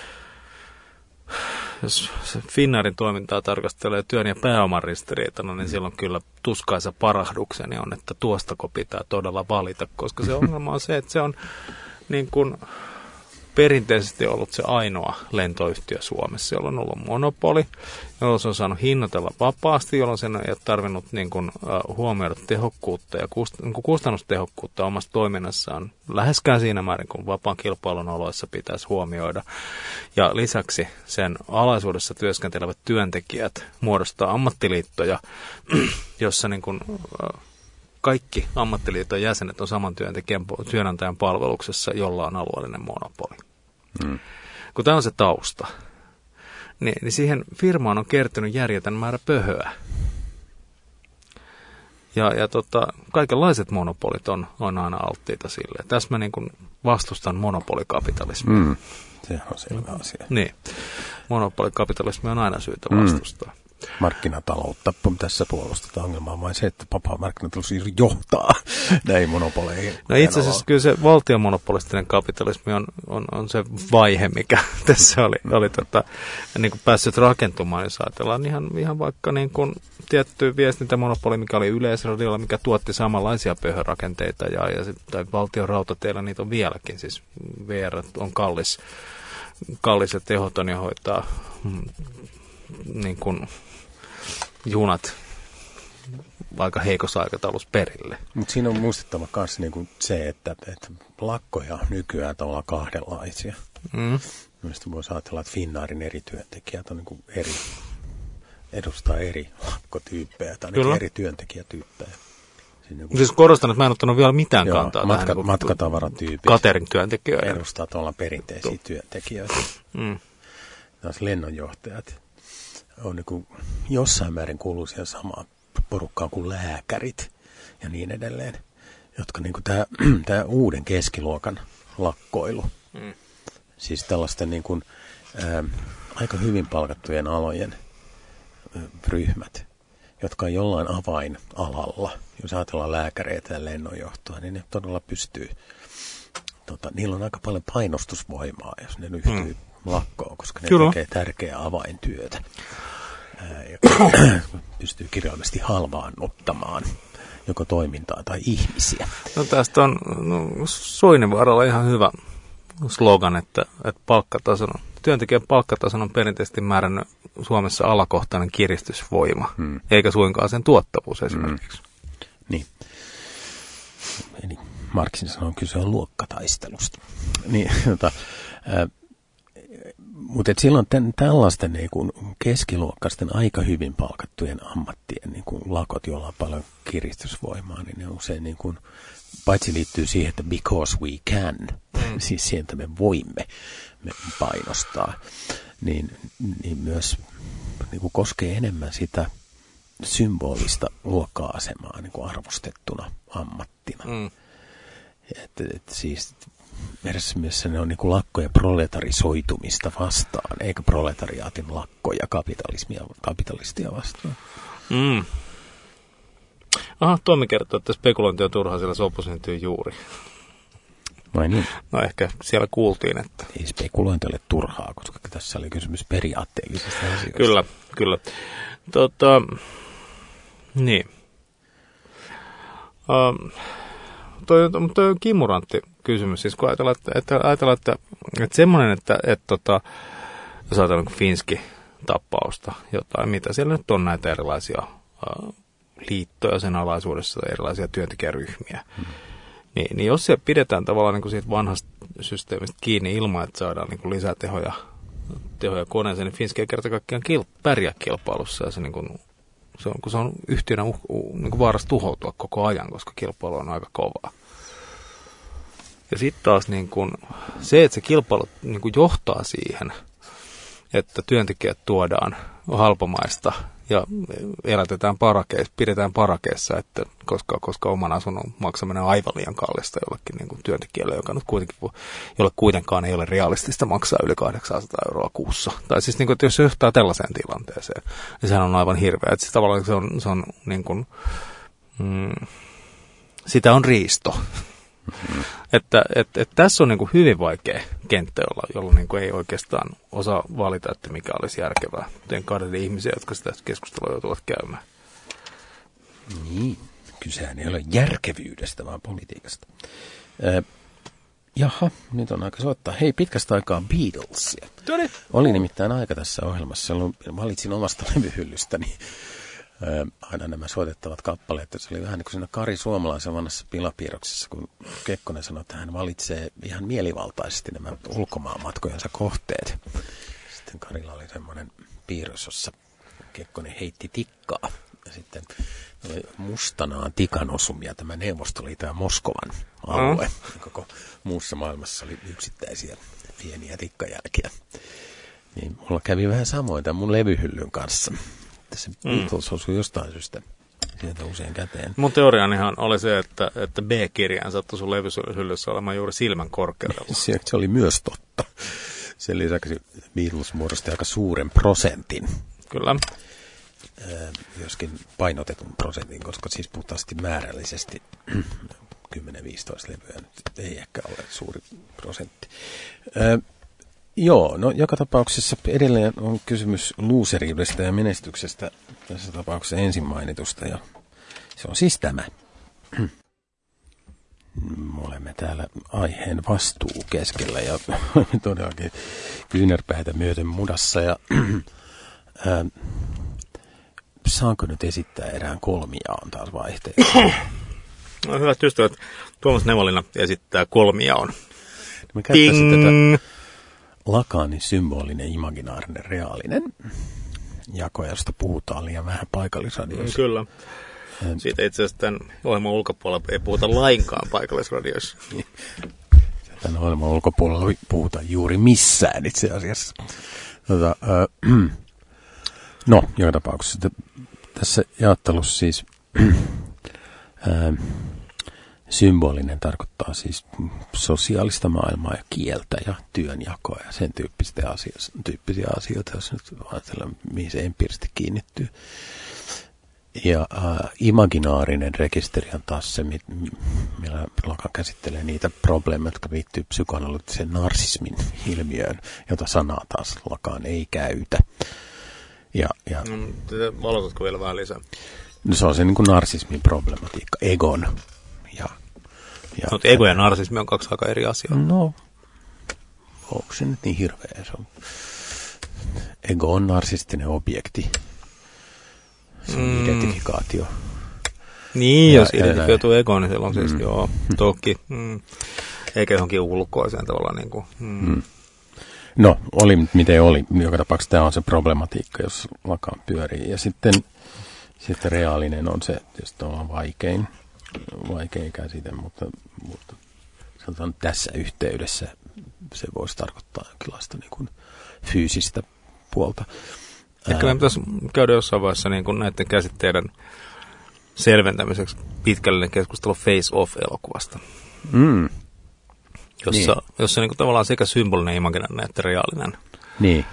jos Finnairin toimintaa tarkastelee työn ja pääoman ristiriitana, niin silloin kyllä tuskaisa parahdukseni on, että tuostako pitää todella valita, koska se ongelma on se, että se on niin kuin perinteisesti ollut se ainoa lentoyhtiö Suomessa, jolla on ollut monopoli, jolloin se on saanut hinnoitella vapaasti, jolloin sen ei ole tarvinnut niin kuin, uh, huomioida tehokkuutta ja kust, niin kuin kustannustehokkuutta omassa toiminnassaan läheskään siinä määrin, kun vapaan kilpailun oloissa pitäisi huomioida. Ja lisäksi sen alaisuudessa työskentelevät työntekijät muodostaa ammattiliittoja, jossa niin kuin, uh, kaikki ammattiliiton jäsenet on saman työntekijän, työnantajan palveluksessa, jolla on alueellinen monopoli. Hmm. Kun tämä on se tausta, niin, niin siihen firmaan on kertynyt järjetön määrä pöhöä. Ja, ja tota, kaikenlaiset monopolit on, on aina alttiita sille. Tässä mä niin kuin vastustan monopolikapitalismia. Hmm. Se on selvä asia. Niin. Monopolikapitalismi on aina syytä vastustaa. Hmm. Markkinataloutta tässä puolustetaan ongelmaa vain se, että vapaa markkinatalous johtaa näihin monopoleihin. No itse asiassa kyllä se valtiomonopolistinen kapitalismi on, on, on se vaihe, mikä tässä oli, oli tota, niin kuin päässyt rakentumaan, jos ajatellaan ihan, ihan vaikka niin kuin tietty viestintämonopoli, mikä oli Yleisradiolla, mikä tuotti samanlaisia pöhörakenteita ja, ja sit, tai valtion rautateillä niitä on vieläkin, siis V R on kallis, kallis ja tehoton ja hoitaa mm, niin kuin junat aika heikossa aikataulussa perille. Mutta siinä on muistettava myös niinku se, että, että lakkoja nykyään on kahdenlaisia. Mm. Mielestäni voisi ajatella, että Finnairin eri työntekijät on niinku eri, edustaa eri lakkotyyppejä tai eri työntekijätyyppejä. Niinku, siis korostan, että mä en ottanut vielä mitään joo, kantaa matka, tähän. Matkatavaratyypit. Catering työntekijöitä. Edustaa tuolla perinteisiä työntekijöitä. Mm. Taas lennonjohtajat on niin kuin jossain määrin kuuluu siihen samaan porukkaan kuin lääkärit ja niin edelleen, jotka niin kuin tämä, tämä uuden keskiluokan lakkoilu, mm. siis tällaisten niin kuin, ää, aika hyvin palkattujen alojen ää, ryhmät, jotka on jollain avainalalla, jos ajatellaan lääkäreitä ja lennonjohtoa, niin ne todella pystyy, tota, niillä on aika paljon painostusvoimaa, jos ne yhtyy mm. lakkoon, koska ne Kyllä. tekee tärkeää avaintyötä. Ja pystyy kirjallisesti halvaannuttamaan joko toimintaa tai ihmisiä. No tästä on no, Soininvaaralla ihan hyvä slogan, että, että palkkatason, työntekijän palkkatason on perinteisesti määrännyt Suomessa alakohtainen kiristysvoima, hmm. eikä suinkaan sen tuottavuus esimerkiksi. Hmm. Niin. Eli Marxin sanoo, kyse on luokkataistelusta. Niin, jota, ää, mutta silloin tämän, tällaisten niin kuin keskiluokkaisten aika hyvin palkattujen ammattien niin kuin lakot, joilla on paljon kiristysvoimaa, niin ne usein niin kuin, paitsi liittyy siihen, että because we can, mm. siis siihen, että me voimme me painostaa, niin, niin myös niin kuin koskee enemmän sitä symbolista luokka-asemaa niin kuin arvostettuna ammattina. Mm. Että et siis erässä mielessä ne on niin kuin lakkoja proletarisoitumista vastaan, eikä proletariaatin lakkoja kapitalismia, kapitalistia vastaan. Mm. Aha, Tommi kertoo, että spekulointi on turhaa, sillä sopu syntyy juuri. Vai niin? No ehkä siellä kuultiin, että... Ei spekulointi ole turhaa, koska tässä oli kysymys periaatteellisesta asioista. Kyllä, kyllä. Tota, niin. Um, toi, toi on kimurantti kysymys. Siis kun ajatellaan, että, että, ajatellaan, että, että semmoinen, että, että tota, jos ajatellaan niin Finski-tappausta, jotain, mitä siellä nyt on näitä erilaisia uh, liittoja sen alaisuudessa, erilaisia työntekijäryhmiä, hmm. niin, niin jos se pidetään tavallaan niin kuin siitä vanhasta systeemistä kiinni ilman, että saadaan niin kuin lisää tehoja, tehoja koneeseen, niin Finski ei kerta kaikkiaan kil, pärjää kilpailussa, ja se, niin kuin, se, on, kun se on yhtiönä uh, uh, niin kuin vaarassa tuhoutua koko ajan, koska kilpailu on aika kovaa. Ja sitten taas niin kun, se, että se kilpailu niin kun johtaa siihen, että työntekijät tuodaan halpamaista ja elätetään parakeissa, pidetään parakeissa, että koska, koska oman asunnon maksaminen on aivan liian kallista jollekin niin kun työntekijälle, joka nyt kuitenkin, jolle kuitenkaan ei ole realistista maksaa yli kahdeksansataa euroa kuussa. Tai siis niin kun, että jos se johtaa tällaiseen tilanteeseen, niin sehän on aivan hirveä. Että siis tavallaan se on, se on niin kun, mm, sitä on riisto. Mm-hmm. Että et, et tässä on niin kuin hyvin vaikea kenttä, jolla, jolla niin kuin ei oikeastaan osaa valita, että mikä olisi järkevää. Teen kahdelle ihmisiä, jotka sitä keskustelua joutuvat käymään. Niin, kysehän ei ole järkevyydestä, vaan politiikasta. Äh, jaha, nyt on aika soittaa. Hei, pitkästä aikaa Beatlesia. Tuli. Oli nimittäin aika tässä ohjelmassa. Valitsin omasta levyhyllystäni aina nämä soitettavat kappaleet. Se oli vähän niin kuin siinä Kari Suomalaisen vanhassa pilapiirroksessa, kun Kekkonen sanoi, että hän valitsee ihan mielivaltaisesti nämä ulkomaanmatkojensa kohteet. Sitten Karilla oli semmoinen piirros, jossa Kekkonen heitti tikkaa. Ja sitten oli mustanaan tikanosumia tämä Neuvostoliiton ja Moskovan alue. Mm. Koko muussa maailmassa oli yksittäisiä pieniä tikkajälkiä. Niin mulla kävi vähän samoin tämän mun levyhyllyn kanssa. Se Beatles osui jostain syystä sieltä usein käteen. Mun teorianihan oli se, että, että B-kirjaan sattui sun levyhyllyssä olemaan juuri silmän korkeudella. Se, se oli myös totta. Sen lisäksi Beatles muodosti aika suuren prosentin. Kyllä. Äh, joskin painotetun prosentin, koska siis puhtaasti määrällisesti kymmenen viisitoista levyä nyt ei ehkä ole suuri prosentti. Äh, Joo, no joka tapauksessa edelleen on kysymys looseriudesta ja menestyksestä, tässä tapauksessa ensin mainitusta, ja se on siis tämä. Me olemme täällä aiheen vastuu keskellä ja todellakin kyynärpäitä myöten mudassa, ja ää, saanko nyt esittää erään kolmijaon taas vaihteeksi? No hyvät ystävät, Tuomas Nevalina esittää kolmijaon. Me käyttäisin tätä Lakanin symbolinen, imaginaarinen, reaalinen jako, josta puhutaan liian vähän paikallisradioissa. Kyllä. Siitä itse asiassa tämän ohjelman ulkopuolella ei puhuta lainkaan paikallisradioissa. Tämän ohjelman ulkopuolella ei puhuta juuri missään itse asiassa. Tota, äh, no, joka tapauksessa tässä jaottelussa siis äh, symbolinen tarkoittaa siis sosiaalista maailmaa ja kieltä ja työnjakoa ja sen tyyppisiä asioita, tyyppisiä asioita, jos nyt ajatellaan, mihin se empiirisesti kiinnittyy. Ja äh, imaginaarinen rekisteri on taas se, millä Lacan käsittelee niitä probleemeja, jotka liittyy psykoanalyyttiseen narsismin ilmiöön, jota sanaa taas Lacan ei käytä. Ja, ja, no, valotatko vielä vähän lisää? No, se on se niin kuin narsismin problematiikka, egon. Ja, ja, mutta ego ja narsismi on kaksi aika eri asiaa. No, onko se nyt niin hirveä? Se on, ego on narsistinen objekti. Se on mm. identifikaatio. Niin, ja, jos identifioituu egoon, niin silloin mm. siis joo, toki. Mm. Eikä johonkin ulkoiseen tavallaan. Niin kuin, mm. Mm. No, oli miten oli. Joka tapauksessa tämä on se problematiikka, jos Lacan pyörii. Ja sitten, sitten reaalinen on se, tietysti on vaikein. Vaikein käsite, mutta, mutta sanotaan tässä yhteydessä se voisi tarkoittaa jonkinlaista niin kuin fyysistä puolta. Ehkä me pitäisi käydä jossain vaiheessa niin kuin näiden käsitteiden selventämiseksi pitkällinen keskustelu face-off-elokuvasta, mm. jossa, niin. jossa niin kuin tavallaan sekä symbolinen, imaginaarinen että reaalinen niin.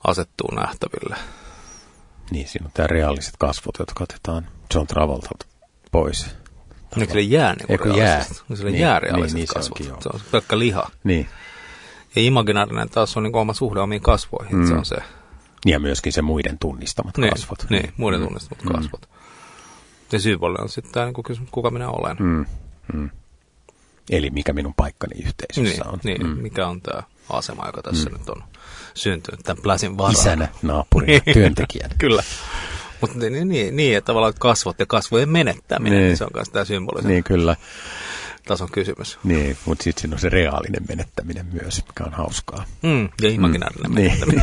asettuu nähtäville. Niin, siinä on tämä reaaliset kasvot, jotka otetaan John Travoltalta pois. Eikö se jää niin kuin reaalisesti? Jää. Se niin, jää reaaliset niin, niin kasvot. Se, se on pelkkä liha. Niin. Ja imaginaarinen taas on niin kuin oma suhde omiin kasvoihin. Mm. Se on se. Ja myöskin se muiden tunnistamat niin, kasvot. Niin, muiden mm. tunnistamat mm. kasvot. Ja symbolinen on sitten tämä niin kuin kysymys, kuka minä olen. Mm. Mm. Eli mikä minun paikkani yhteisössä niin, on. Niin, mm. mikä on tämä asema, joka tässä mm. nyt on syntynyt tämän pläsin varaan. Isänä, naapurina, työntekijänä. Kyllä. Mutta niin, niin, niin, että tavallaan kasvot ja kasvojen menettäminen, niin. Se on myös tämä symbolisen niin, kyllä. tason kysymys. Niin, mutta sitten siinä on se reaalinen menettäminen myös, mikä on hauskaa. Mm, ja imaginaarinen mm. menettäminen.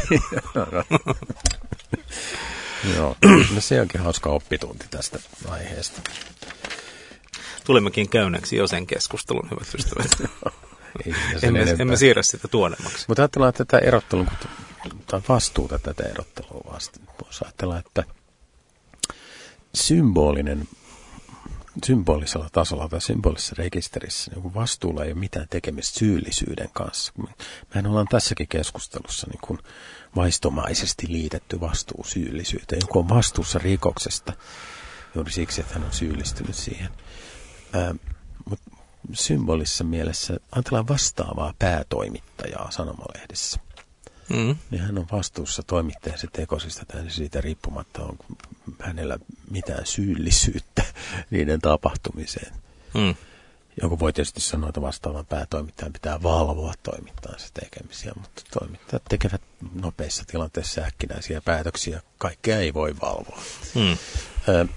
Joo, no se onkin hauska oppitunti tästä aiheesta. Tulimmekin käyneeksi jo sen keskustelun, hyvät ystävät. emme, emme siirrä sitä tuonemmaksi. Mutta ajatellaan tätä erottelua, tai vastuuta tätä erottelua vasta. Voisi ajatella, että symbolinen, symbolisella tasolla tai symbolisessa rekisterissä niin vastuulla ei ole mitään tekemistä syyllisyyden kanssa. Mehän ollaan tässäkin keskustelussa niin kuin vaistomaisesti liitetty vastuu syyllisyyteen. Joku on vastuussa rikoksesta juuri siksi, että hän on syyllistynyt siihen. Ää, mutta symbolisessa mielessä ajatellaan vastaavaa päätoimittajaa sanomalehdessä. Mm. Niin hän on vastuussa toimittajansa tekosista tai siitä riippumatta on hänellä mitään syyllisyyttä niiden tapahtumiseen. Mm. Joku voi tietysti sanoa, että vastaavan päätoimittajan pitää valvoa toimittajansa tekemisiä, mutta toimittajat tekevät nopeissa tilanteissa äkkinäisiä päätöksiä. Kaikkea ei voi valvoa. Mm. Ö,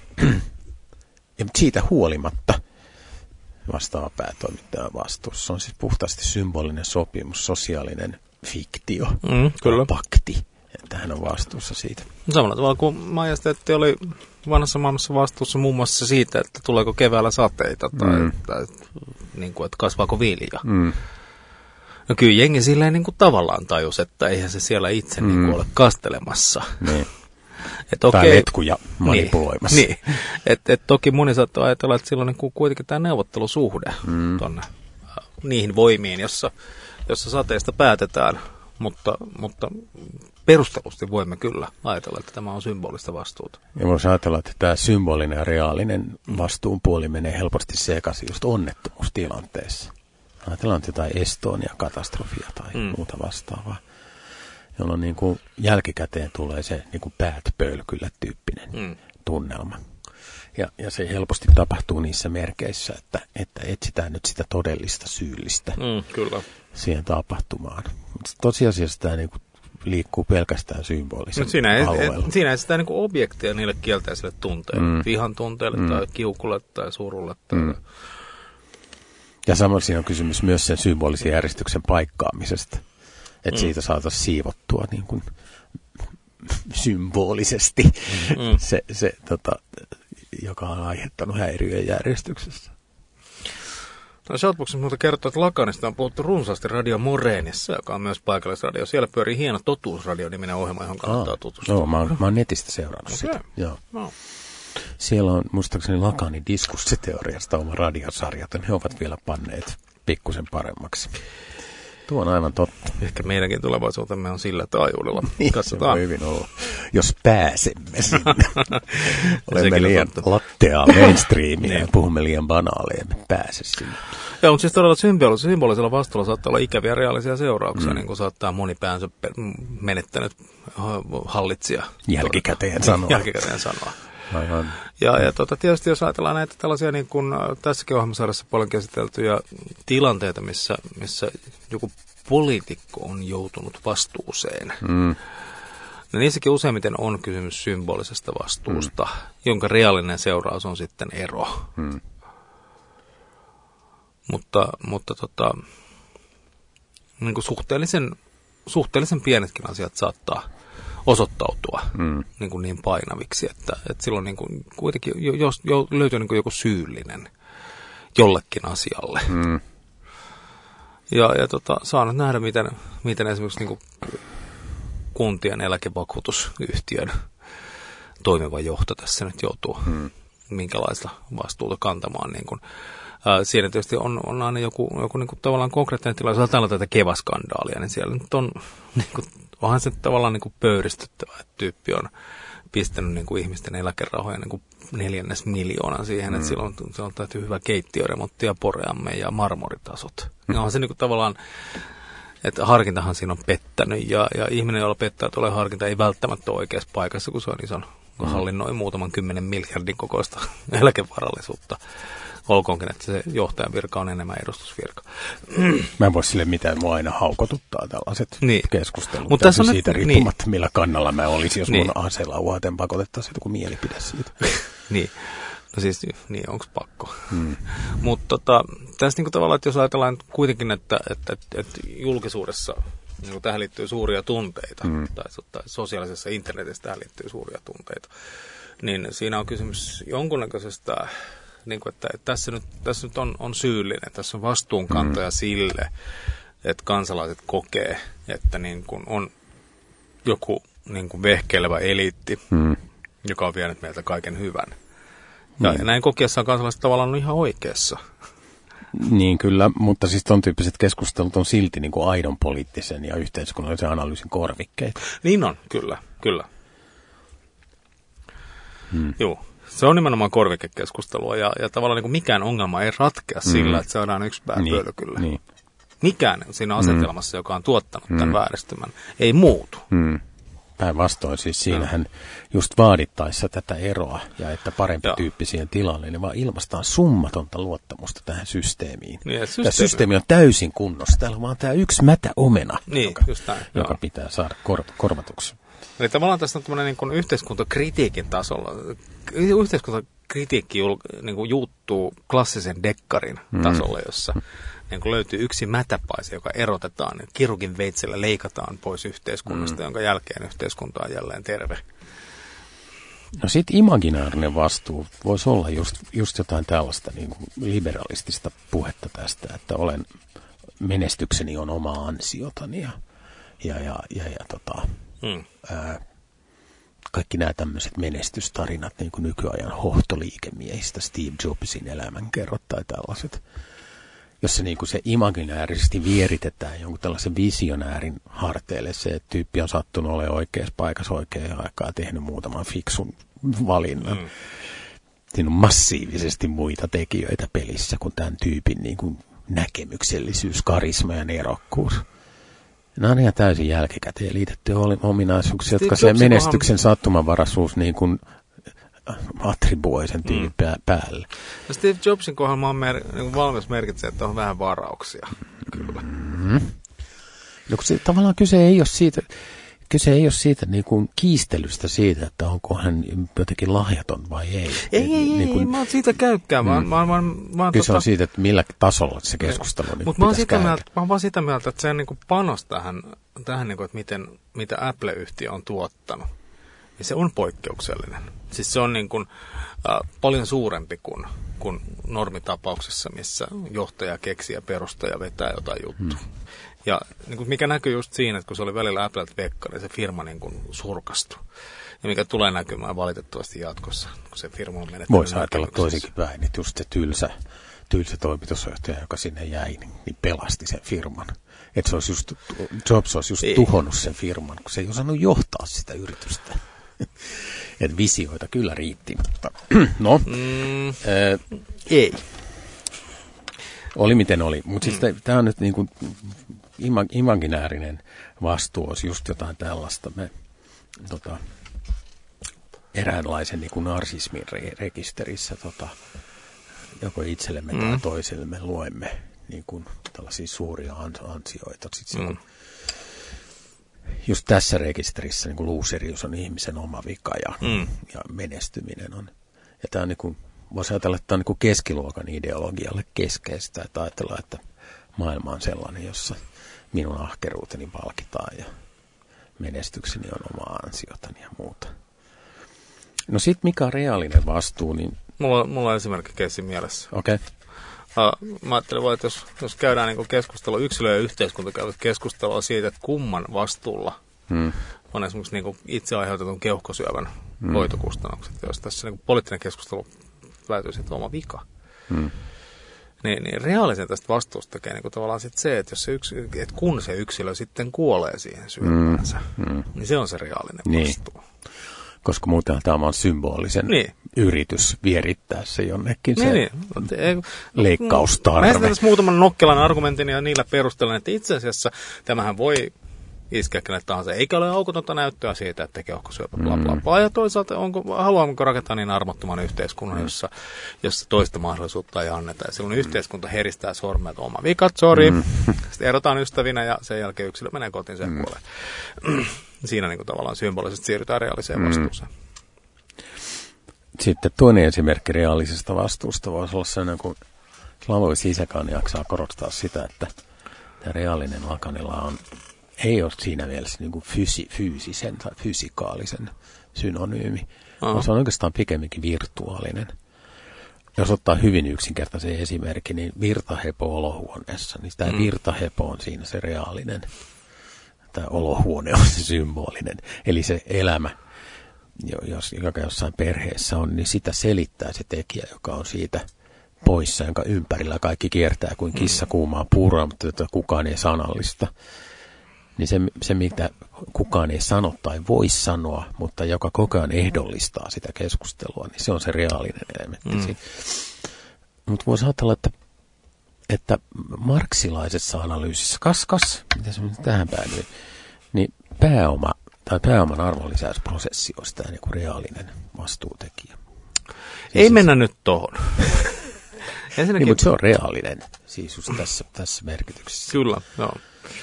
ja siitä huolimatta vastaava päätoimittajan vastuussa on siis puhtaasti symbolinen sopimus, sosiaalinen fiktio, mm, kyllä. pakti, että hän on vastuussa siitä. Samalla tavalla kuin majesteetti oli vanhassa maailmassa vastuussa muun muassa siitä, että tuleeko keväällä sateita tai, mm. tai niin kuin, että kasvaako vilja. Mm. No kyllä jengi silleen niin kuin tavallaan tajus, että eihän se siellä itse mm. niin kuin ole kastelemassa. Niin. Et okei, tai letkuja manipuloimassa. Niin, niin. Että et toki moni saattaa ajatella, että silloin niin kuitenkin tämä neuvottelusuhde mm. tuonne äh, niihin voimiin, jossa, jossa sateesta päätetään, mutta, mutta perustellusti voimme kyllä ajatella, että tämä on symbolista vastuuta. Ja voisi ajatella, että tämä symbolinen ja reaalinen vastuun puoli menee helposti sekaisin just onnettomuustilanteessa. Ajatellaan jotain Estonia-katastrofia tai mm. muuta vastaavaa, jolloin niin kuin jälkikäteen tulee se niin kuin päät pölkyllä tyyppinen mm. tunnelma. Ja, ja se helposti tapahtuu niissä merkeissä, että, että etsitään nyt sitä todellista syyllistä mm, kyllä. siihen tapahtumaan. Mutta tosiasiassa tämä niin kuin liikkuu pelkästään symbolisen no siinä ei, alueella. Et, siinä ei sitä niin kuin objektia niille kielteisille tunteille, mm. vihan tunteille mm. tai kiukulle tai surulle. Tai mm. Ja samalla siinä on kysymys myös sen symbolisen järjestyksen paikkaamisesta. Että mm. siitä saataisiin siivottua niin kuin symbolisesti mm. se, se tota, joka on aiheuttanut häiriöön järjestyksessä. No Shoutboxissa muuta kertoo, että Lakanista on puhuttu runsaasti Radio Moreenissa, joka on myös paikallisradio. Siellä pyörii hieno Totuusradio-niminen ohjelma, johon kannattaa Aa, tutustua. Joo, mä oon, mä oon netistä seurannut okay. sitä. Joo. No. Siellä on muistaakseni Lakanin diskurssiteoriasta oma radiosarja, joten he ovat vielä panneet pikkusen paremmaksi. Tuo on aivan totta. Ehkä meidänkin tulevaisuutemme on sillä taajuudella. Niin, katsotaan. Se voi hyvin olla, jos pääsemme sinne. Olemme liian latteaa mainstreamia ja puhumme liian banaaleja, emme pääse sinne. Joo, mutta siis todella symbolisella vastuulla saattaa olla ikäviä reaalisia seurauksia, mm. niin kuin saattaa moni päänsä menettänyt hallitsija. Jälkikäteen sanoa. Jälkikäteen sanoa. Aivan. Ja, ja tota, tietysti jos ajatellaan näitä tällaisia niin kuin tässäkin ohjelmasarjassa paljon käsiteltyjä tilanteita, missä, missä joku poliitikko on joutunut vastuuseen, mm. niin niissäkin useimmiten on kysymys symbolisesta vastuusta, mm. jonka reaalinen seuraus on sitten ero. Mm. Mutta, mutta tota, niin kuin suhteellisen, suhteellisen pienetkin asiat saattaa osoittautua mm. niin, kuin niin painaviksi, että, että silloin niin kuin kuitenkin jos, jo, löytyy niin kuin joku syyllinen jollekin asialle. Mm. Ja, ja tota, saa nyt nähdä, miten, miten esimerkiksi niin kuin kuntien eläkevakuutusyhtiön toimiva johto tässä nyt joutuu mm. minkälaista vastuuta kantamaan. Niin kuin. Ää, siinä tietysti on, on aina joku, joku niin kuin tavallaan konkreettinen tilanne. Jos ajatellaan tätä Keva-skandaalia, niin siellä nyt on niin kuin, onhan se tavallaan niin kuin pöyristyttävä, että tyyppi on pistänyt niin kuin ihmisten eläkerahoja niin kuin neljännes miljoonaa siihen, mm. että silloin, silloin on tehty hyvä keittiöremontti ja poreamme ja marmoritasot. Mm. Ja on se niin kuin tavallaan, että harkintahan siinä on pettänyt ja, ja ihminen, jolla pettää tulee harkinta, ei välttämättä ole oikeassa paikassa, kun se on ison, kun mm. hallinnoi muutaman kymmenen miljardin kokoista eläkevarallisuutta. Olkoonkin, että se johtajan virka on enemmän edustusvirka. Mä en voi sille mitään, mua aina haukotuttaa tällaiset niin. keskustelut. Mutta tässä on siitä nyt, riippumatta, niin. millä kannalla mä olisin, jos niin. mun aseella uhaten pakotettaisiin joku mielipide siitä. niin, no siis, niin onko pakko? Hmm. Mutta tota, tässä niinku tavallaan, että jos ajatellaan kuitenkin, että, että, että, että julkisuudessa niin tähän liittyy suuria tunteita, hmm. tai, tai sosiaalisessa internetissä tähän liittyy suuria tunteita, niin siinä on kysymys jonkunnäköisestä... Niin kuin, että tässä nyt, tässä nyt on, on syyllinen, tässä on vastuunkantaja mm. sille, että kansalaiset kokee, että niin kuin on joku niin kuin vehkeilevä eliitti, mm. joka on vienyt meiltä kaiken hyvän. Ja, mm. ja näin kokiessaan kansalaiset tavallaan on ihan oikeassa. Niin kyllä, mutta siis ton tyyppiset keskustelut on silti niin kuin aidon poliittisen ja yhteiskunnallisen analyysin korvikkeita. Niin on, kyllä, kyllä. Mm. Joo. Se on nimenomaan korvikekeskustelua ja, ja tavallaan niin kuin mikään ongelma ei ratkea mm. sillä, että saadaan yksi pääpöytä kyllä. Niin. Mikään siinä asetelmassa, mm. joka on tuottanut tämän mm. vääristymän, ei muutu. Mm. Päinvastoin siis siinähän mm. just vaadittaessa tätä eroa ja että parempi ja. tyyppi siihen tilalle, niin vaan ilmaistaan summatonta luottamusta tähän systeemiin. Niin, systeemi. Tämä systeemi on täysin kunnossa. Täällä on vaan tämä yksi mätä omena, niin, joka, joka pitää saada kor- korvatuksi. Eli tavallaan tässä on tämmöinen niin kuin yhteiskuntakritiikin tasolla. Yhteiskuntakritiikki niin kuin juuttuu klassisen dekkarin tasolle, jossa niin kuin löytyy yksi mätäpaise, joka erotetaan ja kirurgin veitsellä leikataan pois yhteiskunnasta, mm. jonka jälkeen yhteiskunta on jälleen terve. No sitten imaginaarinen vastuu voisi olla just, just jotain tällaista niin kuin liberalistista puhetta tästä, että olen, menestykseni on oma ansiotani ja, ja, ja, ja, ja tota... Hmm. Ää, kaikki nämä tämmöiset menestystarinat, niin kuin nykyajan hohtoliikemiehistä, Steve Jobsin elämänkerrot tai tällaiset, jossa niin kuin se imaginäärisesti vieritetään jonkun tällaisen visionäärin harteille. Se tyyppi on sattunut olemaan oikeassa paikassa oikeaan aikaan, tehnyt muutaman fiksun valinnan. Hmm. Siinä on massiivisesti muita tekijöitä pelissä kuin tämän tyypin niin kuin näkemyksellisyys, karisma ja nerokkuus. Nämä on ihan täysin jälkikäteen liitettyjä ominaisuuksia, jotka se menestyksen sattumanvaraisuus niin kuin attribuoi sen tyypin mm. päälle. No Steve Jobsin kohdalla mä oon mer- niin valmis merkitsee, että on vähän varauksia. Kyllä. Mm. No, se, tavallaan kyse ei ole siitä, kyse ei ole siitä niin kuin kiistelystä siitä, että onko hän jotenkin lahjaton vai ei. Ei, ei, niin kuin, ei, mä oon siitä käykkään. Mä, mm. mä, mä, mä, kyse tota... on siitä, että millä tasolla se keskustelu niin Mutta mä, mä oon vaan sitä mieltä, että se niin kuin panos tähän, tähän niin kuin, että miten, mitä Apple-yhtiö on tuottanut, niin se on poikkeuksellinen. Siis se on niin kuin, äh, paljon suurempi kuin, kuin normitapauksessa, missä johtaja keksii ja perustaja vetää jotain juttua. Mm. Ja niin kuin mikä näkyy just siinä, että kun se oli välillä Appleltä vekkari, niin se firma niin kuin surkastui. Ja mikä tulee näkymään valitettavasti jatkossa, kun se firma on menettänyt. Voisi ajatella toisinkin päin, että just se tylsä, tylsä toimitusjohtaja, joka sinne jäi, niin, niin pelasti sen firman. Että se olisi just, Jobs olisi just ei. tuhonnut sen firman, kun se ei osannut johtaa sitä yritystä. Että visioita kyllä riitti, mutta no. Mm, äh, ei. Oli miten oli, mutta siis mm. tämä on nyt niin kuin imaginäärinen vastuu, olisi just jotain tällaista. Me tota, eräänlaisen niin kuin narsismin re- rekisterissä tota, joko itsellemme mm. tai toisellemme luemme niin kuin tällaisia suuria ansioita. Sitten mm. just tässä rekisterissä niin kuin luuserius on ihmisen oma vika ja, mm. ja menestyminen on. Ja tämä on niin kuin, voisi ajatella, että tämä on niin kuin keskiluokan ideologialle keskeistä, että ajatellaan, että maailma on sellainen, jossa minun ahkeruuteni palkitaan ja menestykseni on oma ansiotani ja muuta. No sit mikä on reaalinen vastuu, niin... Mulla, mulla on esimerkki keissi mielessä. Okei. Okay. Uh, mä ajattelin vaan, että jos, jos käydään niin keskustelua, yksilö ja yhteiskunta käyvät keskustelua siitä, että kumman vastuulla hmm. on esimerkiksi niin itse aiheutetun keuhkosyövän hmm. hoitokustannukset. Jos tässä niin poliittinen keskustelu päätyy sitten oma vika. Hmm. Niin, niin reaalisen tästä vastuusta tekee niin tavallaan sit se, että, jos se yks, että kun se yksilö sitten kuolee siihen syömäänsä, mm, mm. niin se on se reaalinen vastuu. Niin. koska muuten tämä on symbolisen niin. yritys vierittää se jonnekin se niin, niin. leikkaustarve. Mä esitän tässä muutaman nokkelan argumentin ja niillä perustelen, että itse asiassa tämähän voi iskeä kenet tahansa, eikä ole aukotonta näyttöä siitä, että keuhkosyöpä bla bla bla. Mm. Ja toisaalta onko, haluammeko rakentaa niin armottoman yhteiskunnan, mm. jossa, jossa toista mahdollisuutta ei anneta. Ja silloin mm. yhteiskunta heristää sormet, oma vikat, sori. Mm. Sitten erotaan ystävinä ja sen jälkeen yksilö menee kotiin sen mm. puoleen. Siinä niin kuin tavallaan symbolisesti siirrytään reaaliseen vastuuseen. Mm. Sitten toinen esimerkki reaalisesta vastuusta voisi olla sellainen, kun Slavoj Žižek jaksaa korostaa sitä, että tämä reaalinen Lacanilla on ei ole siinä mielessä niin kuin fysi, fyysisen tai fysikaalisen synonyymi, vaan se on oikeastaan pikemminkin virtuaalinen. Jos ottaa hyvin yksinkertaisen esimerkin, niin virtahepo olohuoneessa, niin tämä mm. virtahepo on siinä se reaalinen. Tämä olohuone on se symbolinen. Eli se elämä, jos, joka jossain perheessä on, niin sitä selittää se tekijä, joka on siitä poissa, jonka ympärillä kaikki kiertää kuin kissa kuumaa puuroa, mutta kukaan ei sanallista. Niin se, se, mitä kukaan ei sano tai voi sanoa, mutta joka koko ajan ehdollistaa sitä keskustelua, niin se on se reaalinen elementti. Mm. Mutta voisi ajatella, että, että marksilaisessa analyysissä, kas, kas, miten se tähän päädyy, niin pääoma tai pääoman arvonlisäysprosessi olisi tämä niin kuin reaalinen vastuutekijä. Siis ei mennä se, nyt tuohon. Niin, mutta se on reaalinen, siis just tässä, tässä merkityksessä. Kyllä, joo.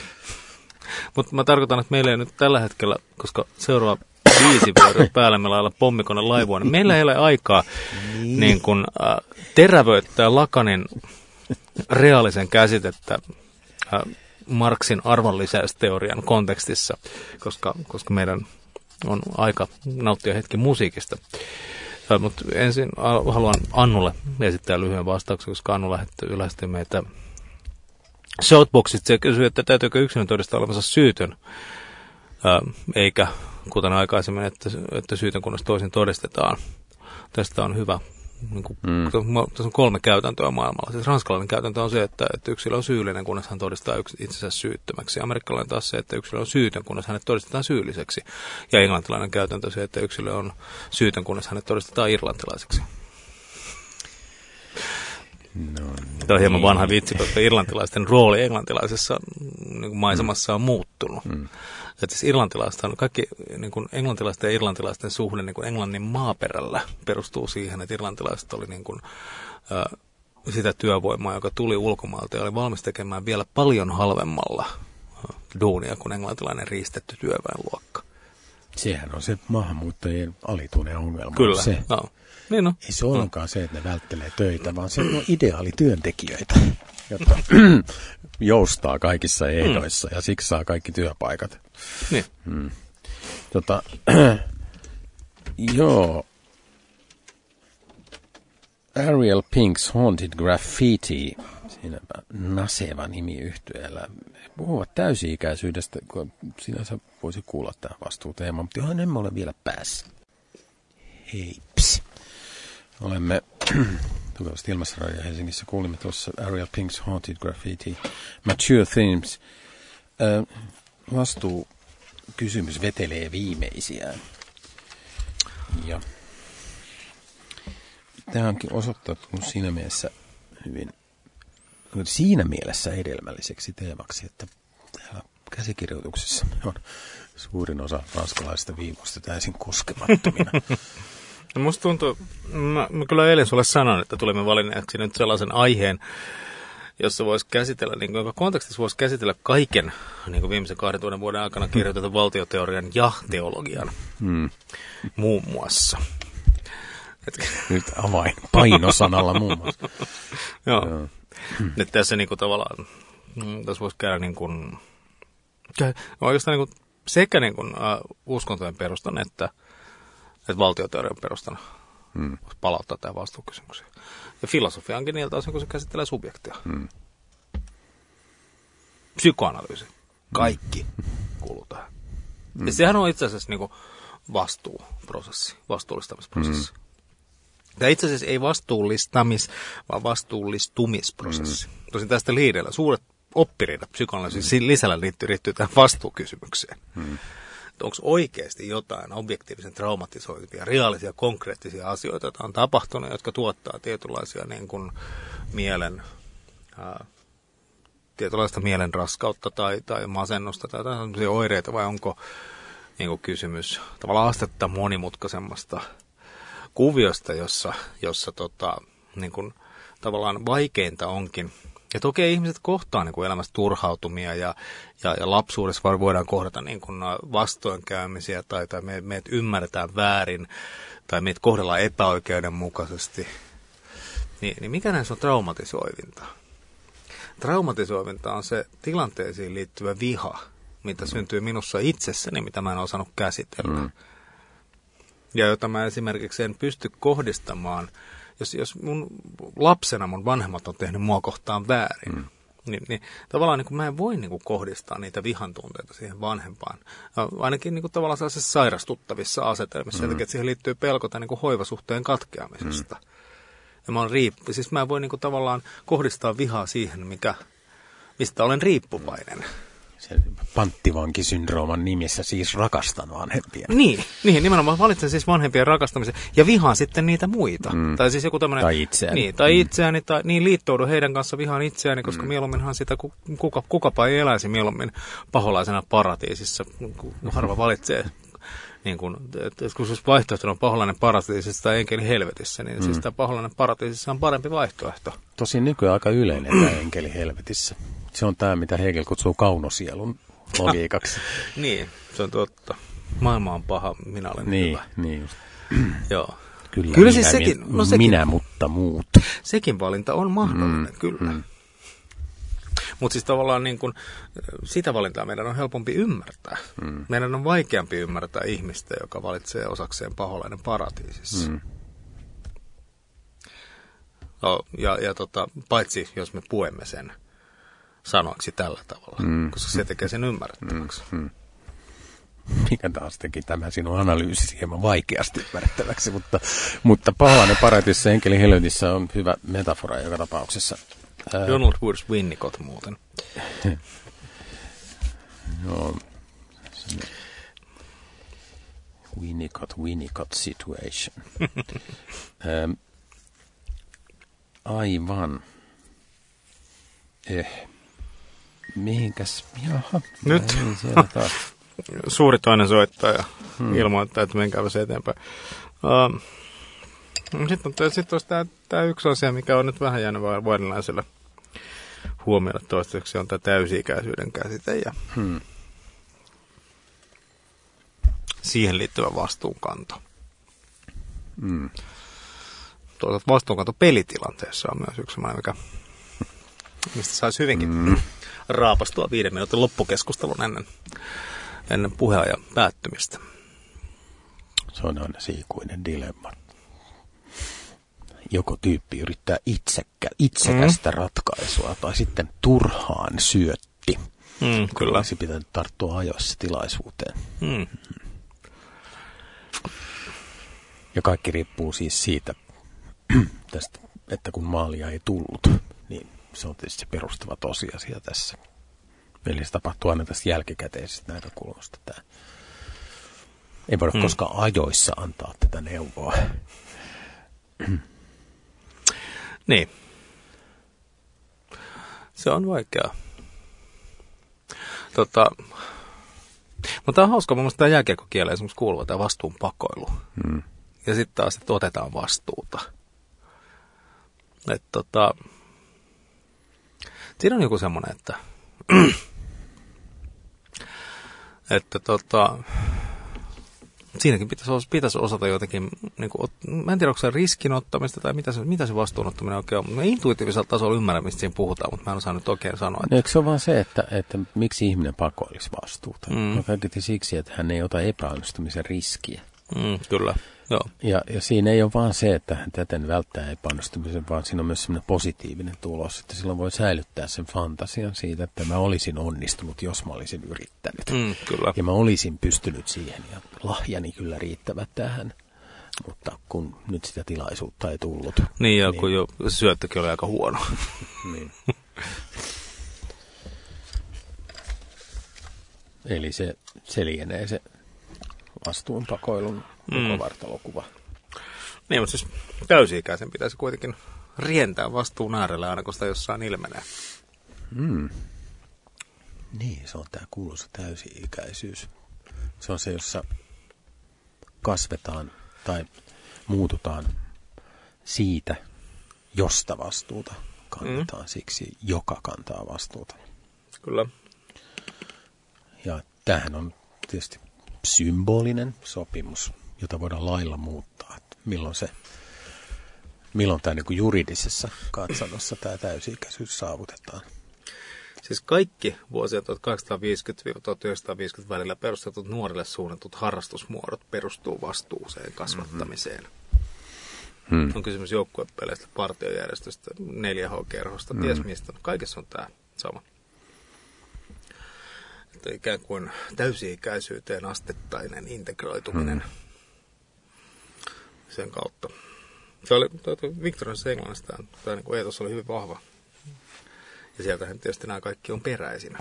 Mutta mä tarkoitan, että meillä ei nyt tällä hetkellä, koska seuraava viisi vuotta päällä me lailla pommikone laivuun, niin meillä ei ole aikaa niin. Niin kun, äh, terävöittää Lacanin reaalisen käsitettä äh, Marxin arvonlisäysteorian kontekstissa, koska, koska meidän on aika nauttia hetki musiikista. Äh, Mutta ensin äh, haluan Annulle esittää lyhyen vastauksen, koska Annu lähetti meitä Shoutboxit se kysyy, että täytyykö yksilön todistaa olevansa syytön, ää, eikä kuten aikaisemmin, että, että syytön kunnes toisin todistetaan. Tästä on hyvä. Niin kuin, mm. Tässä on kolme käytäntöä maailmalla. Siis ranskalainen käytäntö on se, että, että yksilö on syyllinen, kunnes hän todistaa itsensä syyttömäksi. Amerikkalainen taas se, että yksilö on syytön, kunnes hänet todistetaan syylliseksi. Ja englantilainen käytäntö on se, että yksilö on syytön, kunnes hänet todistetaan irlantilaiseksi. No, Tämä on hieman vanha vitsi, koska irlantilaisten rooli englantilaisessa niin kuin maisemassa on muuttunut. Mm. Että siis irlantilaista on kaikki niin kuin englantilaisten ja irlantilaisten suhde niin kuin Englannin maaperällä perustuu siihen, että irlantilaiset oli niin kuin, äh, sitä työvoimaa, joka tuli ulkomailta ja oli valmis tekemään vielä paljon halvemmalla äh, duunia kuin englantilainen riistetty työväenluokka. Sehän on se maahanmuuttajien alituinen ongelma. Kyllä, se. No. Niin no. Ei se ole ollenkaan se, että ne välttelee töitä, vaan se on ideaalityöntekijöitä, jotka joustaa kaikissa ehdoissa mm. ja siksi saa kaikki työpaikat. Niin. Mm. Tota, joo. Ariel Pink's Haunted Graffiti, siinäpä naseva nimi yhtyeellä. He puhuvat täysi-ikäisyydestä, kun sinänsä voisi kuulla tähän vastuuteemaan, mutta johon emme ole vielä päässeet. Heips. Olemme tukevasti Ilmaisradio Helsingissä. Kuulimme tuossa Ariel Pink's Haunted Graffiti, Mature Themes. Äh, vastuukysymys vetelee viimeisiään. Ja tämä onkin osoittautunut siinä mielessä hyvin, siinä mielessä hedelmälliseksi teemaksi, että täällä käsikirjoituksessa on suurin osa ranskalaisista viimoista täysin koskemattomina. No musta tuntuu, mä, mä kyllä eilen sulle sanon, että tulemme valinneeksi nyt sellaisen aiheen, jossa voisi käsitellä, niin kuin, jonka kontekstissa voisi käsitellä kaiken niin kuin viimeisen kahdentuhannen vuoden aikana kirjoitetun valtioteorian ja teologian hmm. muun muassa. Et... Nyt avain painosanalla muun muassa. Joo. Joo. Nyt tässä niin kuin, tavallaan, tässä voisi käydä niin kuin, oikeastaan niin kuin, sekä niin kuin, uh, uskontojen perustan että että valtioteorian perustana hmm. palauttaa tämä vastuukysymyksiä. Ja filosofiankin niiltä osin, kun se käsittelee subjektia. Hmm. Psykoanalyysi. Kaikki hmm. kuuluu tähän. Hmm. Ja sehän on itse asiassa niin kuin vastuuprosessi, vastuullistamisprosessi. Hmm. Tämä itse asiassa ei vastuullistamis, vaan vastuullistumisprosessi. Hmm. Tosin tästä liidellä suuret oppiriidat psykoanalyysin hmm. lisällä liittyy, liittyy tähän vastuukysymykseen. Hmm. onko oikeasti jotain objektiivisen traumatisoivia, reaalisia, konkreettisia asioita, joita on tapahtunut, jotka tuottaa tietynlaisia niin kuin mielen, ää, tietynlaista mielen raskautta tai, tai masennusta tai tällaisia oireita, vai onko niin kuin kysymys tavallaan astetta monimutkaisemmasta kuviosta, jossa, jossa tota, niin kuin, tavallaan vaikeinta onkin. Ja toki ihmiset kohtaa niin kuin elämässä turhautumia ja, ja, ja lapsuudessa voidaan kohdata niin kuin vastoinkäymisiä tai, tai me, meidät ymmärretään väärin tai meidät kohdellaan epäoikeudenmukaisesti. Ni, niin mikä näissä on traumatisoivinta? Traumatisoivinta on se tilanteisiin liittyvä viha, mitä syntyy minussa itsessäni, mitä mä en osannut käsitellä. Mm. Ja jota mä esimerkiksi en pysty kohdistamaan, jos, jos mun lapsena mun vanhemmat on tehnyt mua kohtaan väärin, mm. niin, niin tavallaan niin mä en voi niin kuin kohdistaa niitä vihan tunteita siihen vanhempaan. Ainakin niin kuin tavallaan sellaisissa sairastuttavissa asetelmissa, mm. että siihen liittyy pelko tämän niin kuin hoivasuhteen katkeamisesta. Mm. Ja mä, riippu, siis mä en voi niin kuin tavallaan kohdistaa vihaa siihen, mikä, mistä olen riippuvainen. Se panttivankisyndrooman nimissä siis rakastan vanhempia. Niin, niin, nimenomaan valitsen siis vanhempien rakastamisen ja vihaan sitten niitä muita. Mm. Tai siis joku tämmöinen... Tai itseäni. Niin, tai itseäni, tai niin liittoudun heidän kanssa vihaan itseäni, koska mm. mieluumminhan sitä kuka, kukapa ei eläisi mieluummin paholaisena paratiisissa, kun harva valitsee. Niin kun, et, kun siis vaihtoehto on paholainen paratiisissa tai enkeli helvetissä, niin mm. siis tämä paholainen paratiisissa on parempi vaihtoehto. Tosin nykyään aika yleinen tämä enkeli helvetissä. Se on tämä, mitä Hegel kutsuu kaunosielun logiikaksi. Niin, se on totta. Maailma on paha, minä olen niin, hyvä. Niin, just. Joo. Kyllä, kyllä minä, siis sekin, no sekin, minä, mutta muut. Sekin valinta on mahdollinen, mm, kyllä. Mm. Mutta siis tavallaan niin kun, sitä valintaa meidän on helpompi ymmärtää. Mm. Meidän on vaikeampi ymmärtää ihmistä, joka valitsee osakseen paholainen paratiisissa. Mm. No, ja ja tota, paitsi jos me puemme sen sanoiksi tällä tavalla, mm. koska se tekee sen ymmärrettäväksi. Mm. Mm. Mikä taas teki tämä sinun analyysi hieman vaikeasti ymmärrettäväksi, mutta, mutta paholainen paratiisissa enkeli helvetissä on hyvä metafora joka tapauksessa. Donald Woods Winnicott muuten. Joo. Winnicott, Winnicott situation. ähm, aivan. Eh. Mihinkäs? Jaha. Nyt. Taas. Suuri toinen soittaja hmm. ilmoittaa, että menkääpä se eteenpäin. Uh, sitten on, sit olisi tämä, tämä yksi asia, mikä on nyt vähän jäänyt vaillinaiselle huomioida toistaiseksi, on tämä täysi-ikäisyyden käsite ja hmm. siihen liittyvä vastuunkanto. Hmm. Toisaalta vastuunkanto pelitilanteessa on myös yksi sellainen, mikä, mistä saisi hyvinkin hmm. raapastua viiden minuutin loppukeskustelun ennen, ennen puheajan päättymistä. Se on aina siikuinen dilemma. Joko tyyppi yrittää itsekä, itsekästä mm. ratkaisua tai sitten turhaan syötti. Mm, kyllä. Olisi pitänyt tarttua ajoissa tilaisuuteen. Mm. Ja kaikki riippuu siis siitä, tästä, että kun maalia ei tullut, niin se on tietysti se perustava tosiasia tässä. Eli se tapahtuu aina tästä jälkikäteisestä näkökulmasta. Tämä. Ei voida mm. koskaan ajoissa antaa tätä neuvoa. Niin. Se on vaikeaa. Tota, mutta tämä on hauska, mun mielestä tämä jääkiekkokieleen esimerkiksi kuuluva tämä vastuunpakoilu. Mm. Ja sitten taas, että otetaan vastuuta. Että tota, siinä on joku semmoinen, että että tota, siinäkin pitäisi, pitäisi osata jotenkin, niin kuin, mä en tiedä, onko se riskin ottamista tai mitä se, mitä se vastuunottaminen oikein on. Mä intuitiivisella tasolla ymmärrän, mistä siinä puhutaan, mutta mä en osaa nyt oikein sanoa. Että... No, eikö se ole vaan se, että, että miksi ihminen pakoilisi vastuuta? Mm. No kaiketi siksi, että hän ei ota epäonnistumisen riskiä. Mm, kyllä, joo. Ja, ja siinä ei ole vaan se, että hän täten välttää epäonnistumisen, vaan siinä on myös sellainen positiivinen tulos, että silloin voi säilyttää sen fantasian siitä, että mä olisin onnistunut, jos mä olisin yrittänyt. Mm, kyllä. Ja mä olisin pystynyt siihen, ja lahjani kyllä riittävät tähän, mutta kun nyt sitä tilaisuutta ei tullut. Niin, ja niin... kun jo syöttökin oli aika huono. Niin. Eli se, se lienee se vastuunpakoilun koko mm. vartalokuva. Niin, mutta siis täysi-ikäisen pitäisi kuitenkin rientää vastuun äärellä aina, kun sitä jossain ilmenee. Mm. Niin, se on tämä kuuluisa täysi-ikäisyys. Se on se, jossa kasvetaan tai muututaan siitä, josta vastuuta kannetaan, mm. siksi joka kantaa vastuuta. Kyllä. Ja tämähän on tietysti symbolinen sopimus, jota voidaan lailla muuttaa. Että milloin se, milloin tämä niin kuin juridisessa katsannossa tämä täysi-ikäisyys saavutetaan. Siis kaikki vuosia tuhatkahdeksansataaviisikymmentä–tuhatyhdeksänsataaviisikymmentä välillä perustetut nuorille suunnatut harrastusmuodot perustuu vastuuseen kasvattamiseen. Mm-hmm. On kysymys joukkuepeleistä, partiojärjestöstä, neljä H-kerhosta, mm-hmm. ties mistä. Kaikessa on tämä sama. Että ikään kuin täysi-ikäisyyteen astettainen integroituminen mm-hmm. sen kautta. Se oli Victoriassa Englannissa, tämä, tämä niin kuin eetos oli hyvin vahva. Ja sieltähän tietysti nämä kaikki on peräisin.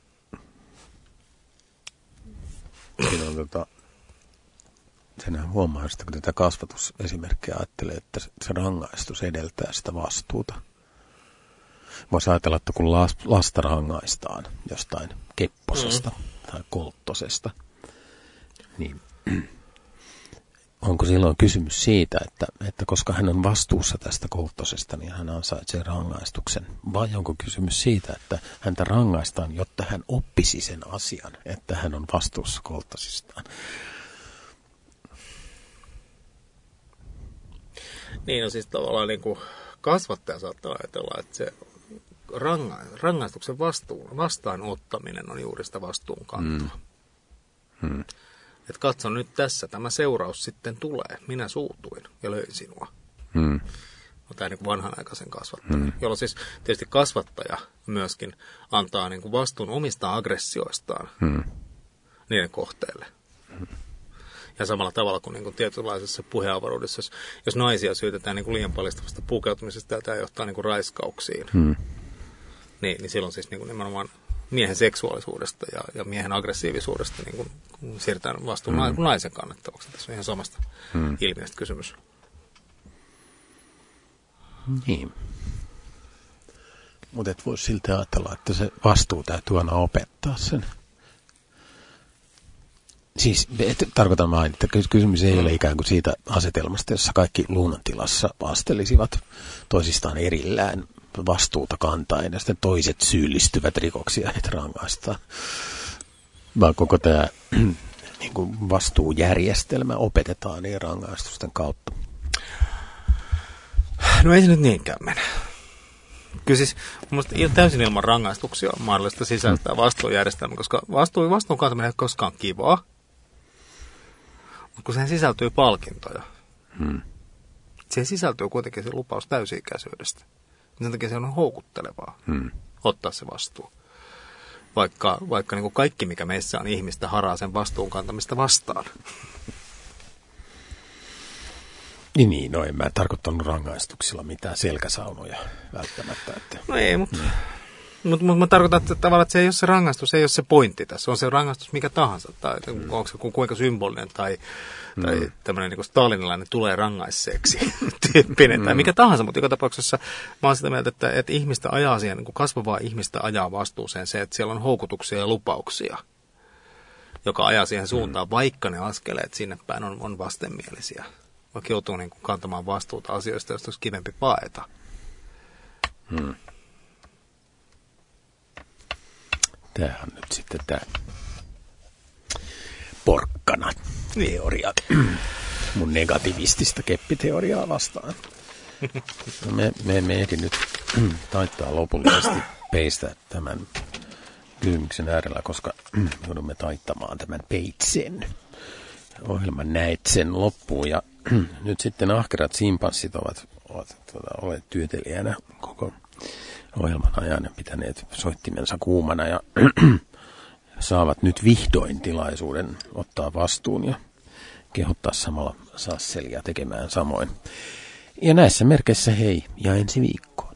Siinä on tota, senhän huomaa, että kun tätä kasvatusesimerkkiä ajattelee, että se rangaistus edeltää sitä vastuuta. Voisi ajatella, että kun lasta rangaistaan jostain kepposesta mm. tai kolttosesta, niin onko silloin kysymys siitä, että, että koska hän on vastuussa tästä kolttosesta, niin hän ansaitsee rangaistuksen? Vai onko kysymys siitä, että häntä rangaistaan, jotta hän oppisi sen asian, että hän on vastuussa kolttosistaan? Niin, no siis tavallaan niin kuin kasvattaja saattaa ajatella, että se ranga- rangaistuksen vastuun, vastaanottaminen on juuri sitä vastuunkantoa. Mm. Hmm. Että katso nyt tässä, tämä seuraus sitten tulee. Minä suutuin ja löin sinua. Hmm. No, tämä niin kuin vanhanaikaisen kasvattaja. Hmm. Jolloin siis tietysti kasvattaja myöskin antaa niin kuin vastuun omista aggressioistaan hmm. niiden kohteelle. Hmm. Ja samalla tavalla kuin, niin kuin tietynlaisessa puheenavaruudessa, jos, jos naisia syytetään niin kuin liian paljastavasta pukeutumisesta ja tämä johtaa niin kuin raiskauksiin, hmm. niin, niin silloin siis niin kuin nimenomaan miehen seksuaalisuudesta ja, ja miehen aggressiivisuudesta niin kun siirretään vastuun mm. naisen kannettavaksi. Tässä on ihan samasta mm. ilmiöstä kysymys. Niin. Mutta et voisi silti ajatella, että se vastuu täytyy aina opettaa sen. Siis et, tarkoitan vain, että kysymys ei ole ikään kuin siitä asetelmasta, jossa kaikki luonnontilassa vastelisivat toisistaan erillään vastuuta kantaen ja sitten toiset syyllistyvät rikoksia, että rangaistaan. Vaan koko tämä niin kuin vastuujärjestelmä opetetaan niin rangaistusten kautta. No ei se nyt niinkään mene. Kyllä siis minusta täysin ilman rangaistuksia on mahdollista sisältää vastuujärjestelmä, koska vastuu, vastuun kantaminen ei koskaan kivaa, mutta kun siihen sisältyy palkintoja, hmm. siihen sisältyy kuitenkin se lupaus täysi-ikäisyydestä. Sen takia se on houkuttelevaa hmm. ottaa se vastuu. Vaikka, vaikka niin kuin kaikki, mikä meissä on ihmistä, haraa sen vastuun kantamista vastaan. Niin, niin, no en mä tarkoittanut rangaistuksilla mitään selkäsaunoja välttämättä. Että. No ei, mutta hmm. mut, mut, mä tarkoitan, että tavallaan että se ei ole se rangaistus, ei ole se pointti tässä. On se rangaistus mikä tahansa, tai hmm. onko se kuinka symbolinen tai, hmm. tai tämmöinen niin kuin stalinilainen tulee rangaisseeksi tyyppinen hmm. tai mikä tahansa. Mutta joka tapauksessa mä oon sitä mieltä, että, että ihmistä ajaa siihen, niin kuin kasvavaa ihmistä ajaa vastuuseen se, että siellä on houkutuksia ja lupauksia, joka ajaa siihen suuntaan, hmm. vaikka ne askeleet sinne päin on, on vastenmielisiä. Vaikka joutuu niin kuin kantamaan vastuuta asioista, joista olisi kivempi paeta. Hmm. Tämähän on nyt sitten tämä porkkana-teoria. Mun negativistista keppiteoriaa vastaan. No me, me, me ehdin nyt taittaa lopullisesti peistä tämän kysymyksen äärellä, koska joudumme taittamaan tämän peitsen. Ohjelman näet sen loppuun ja nyt sitten ahkerat simpanssit ovat, ovat tuota, olleet työtelijänä koko ohjelman ajan ja pitäneet soittimensa kuumana ja saavat nyt vihdoin tilaisuuden ottaa vastuun ja kehottaa samalla Sasselia tekemään samoin. Ja näissä merkeissä hei ja ensi viikkoon.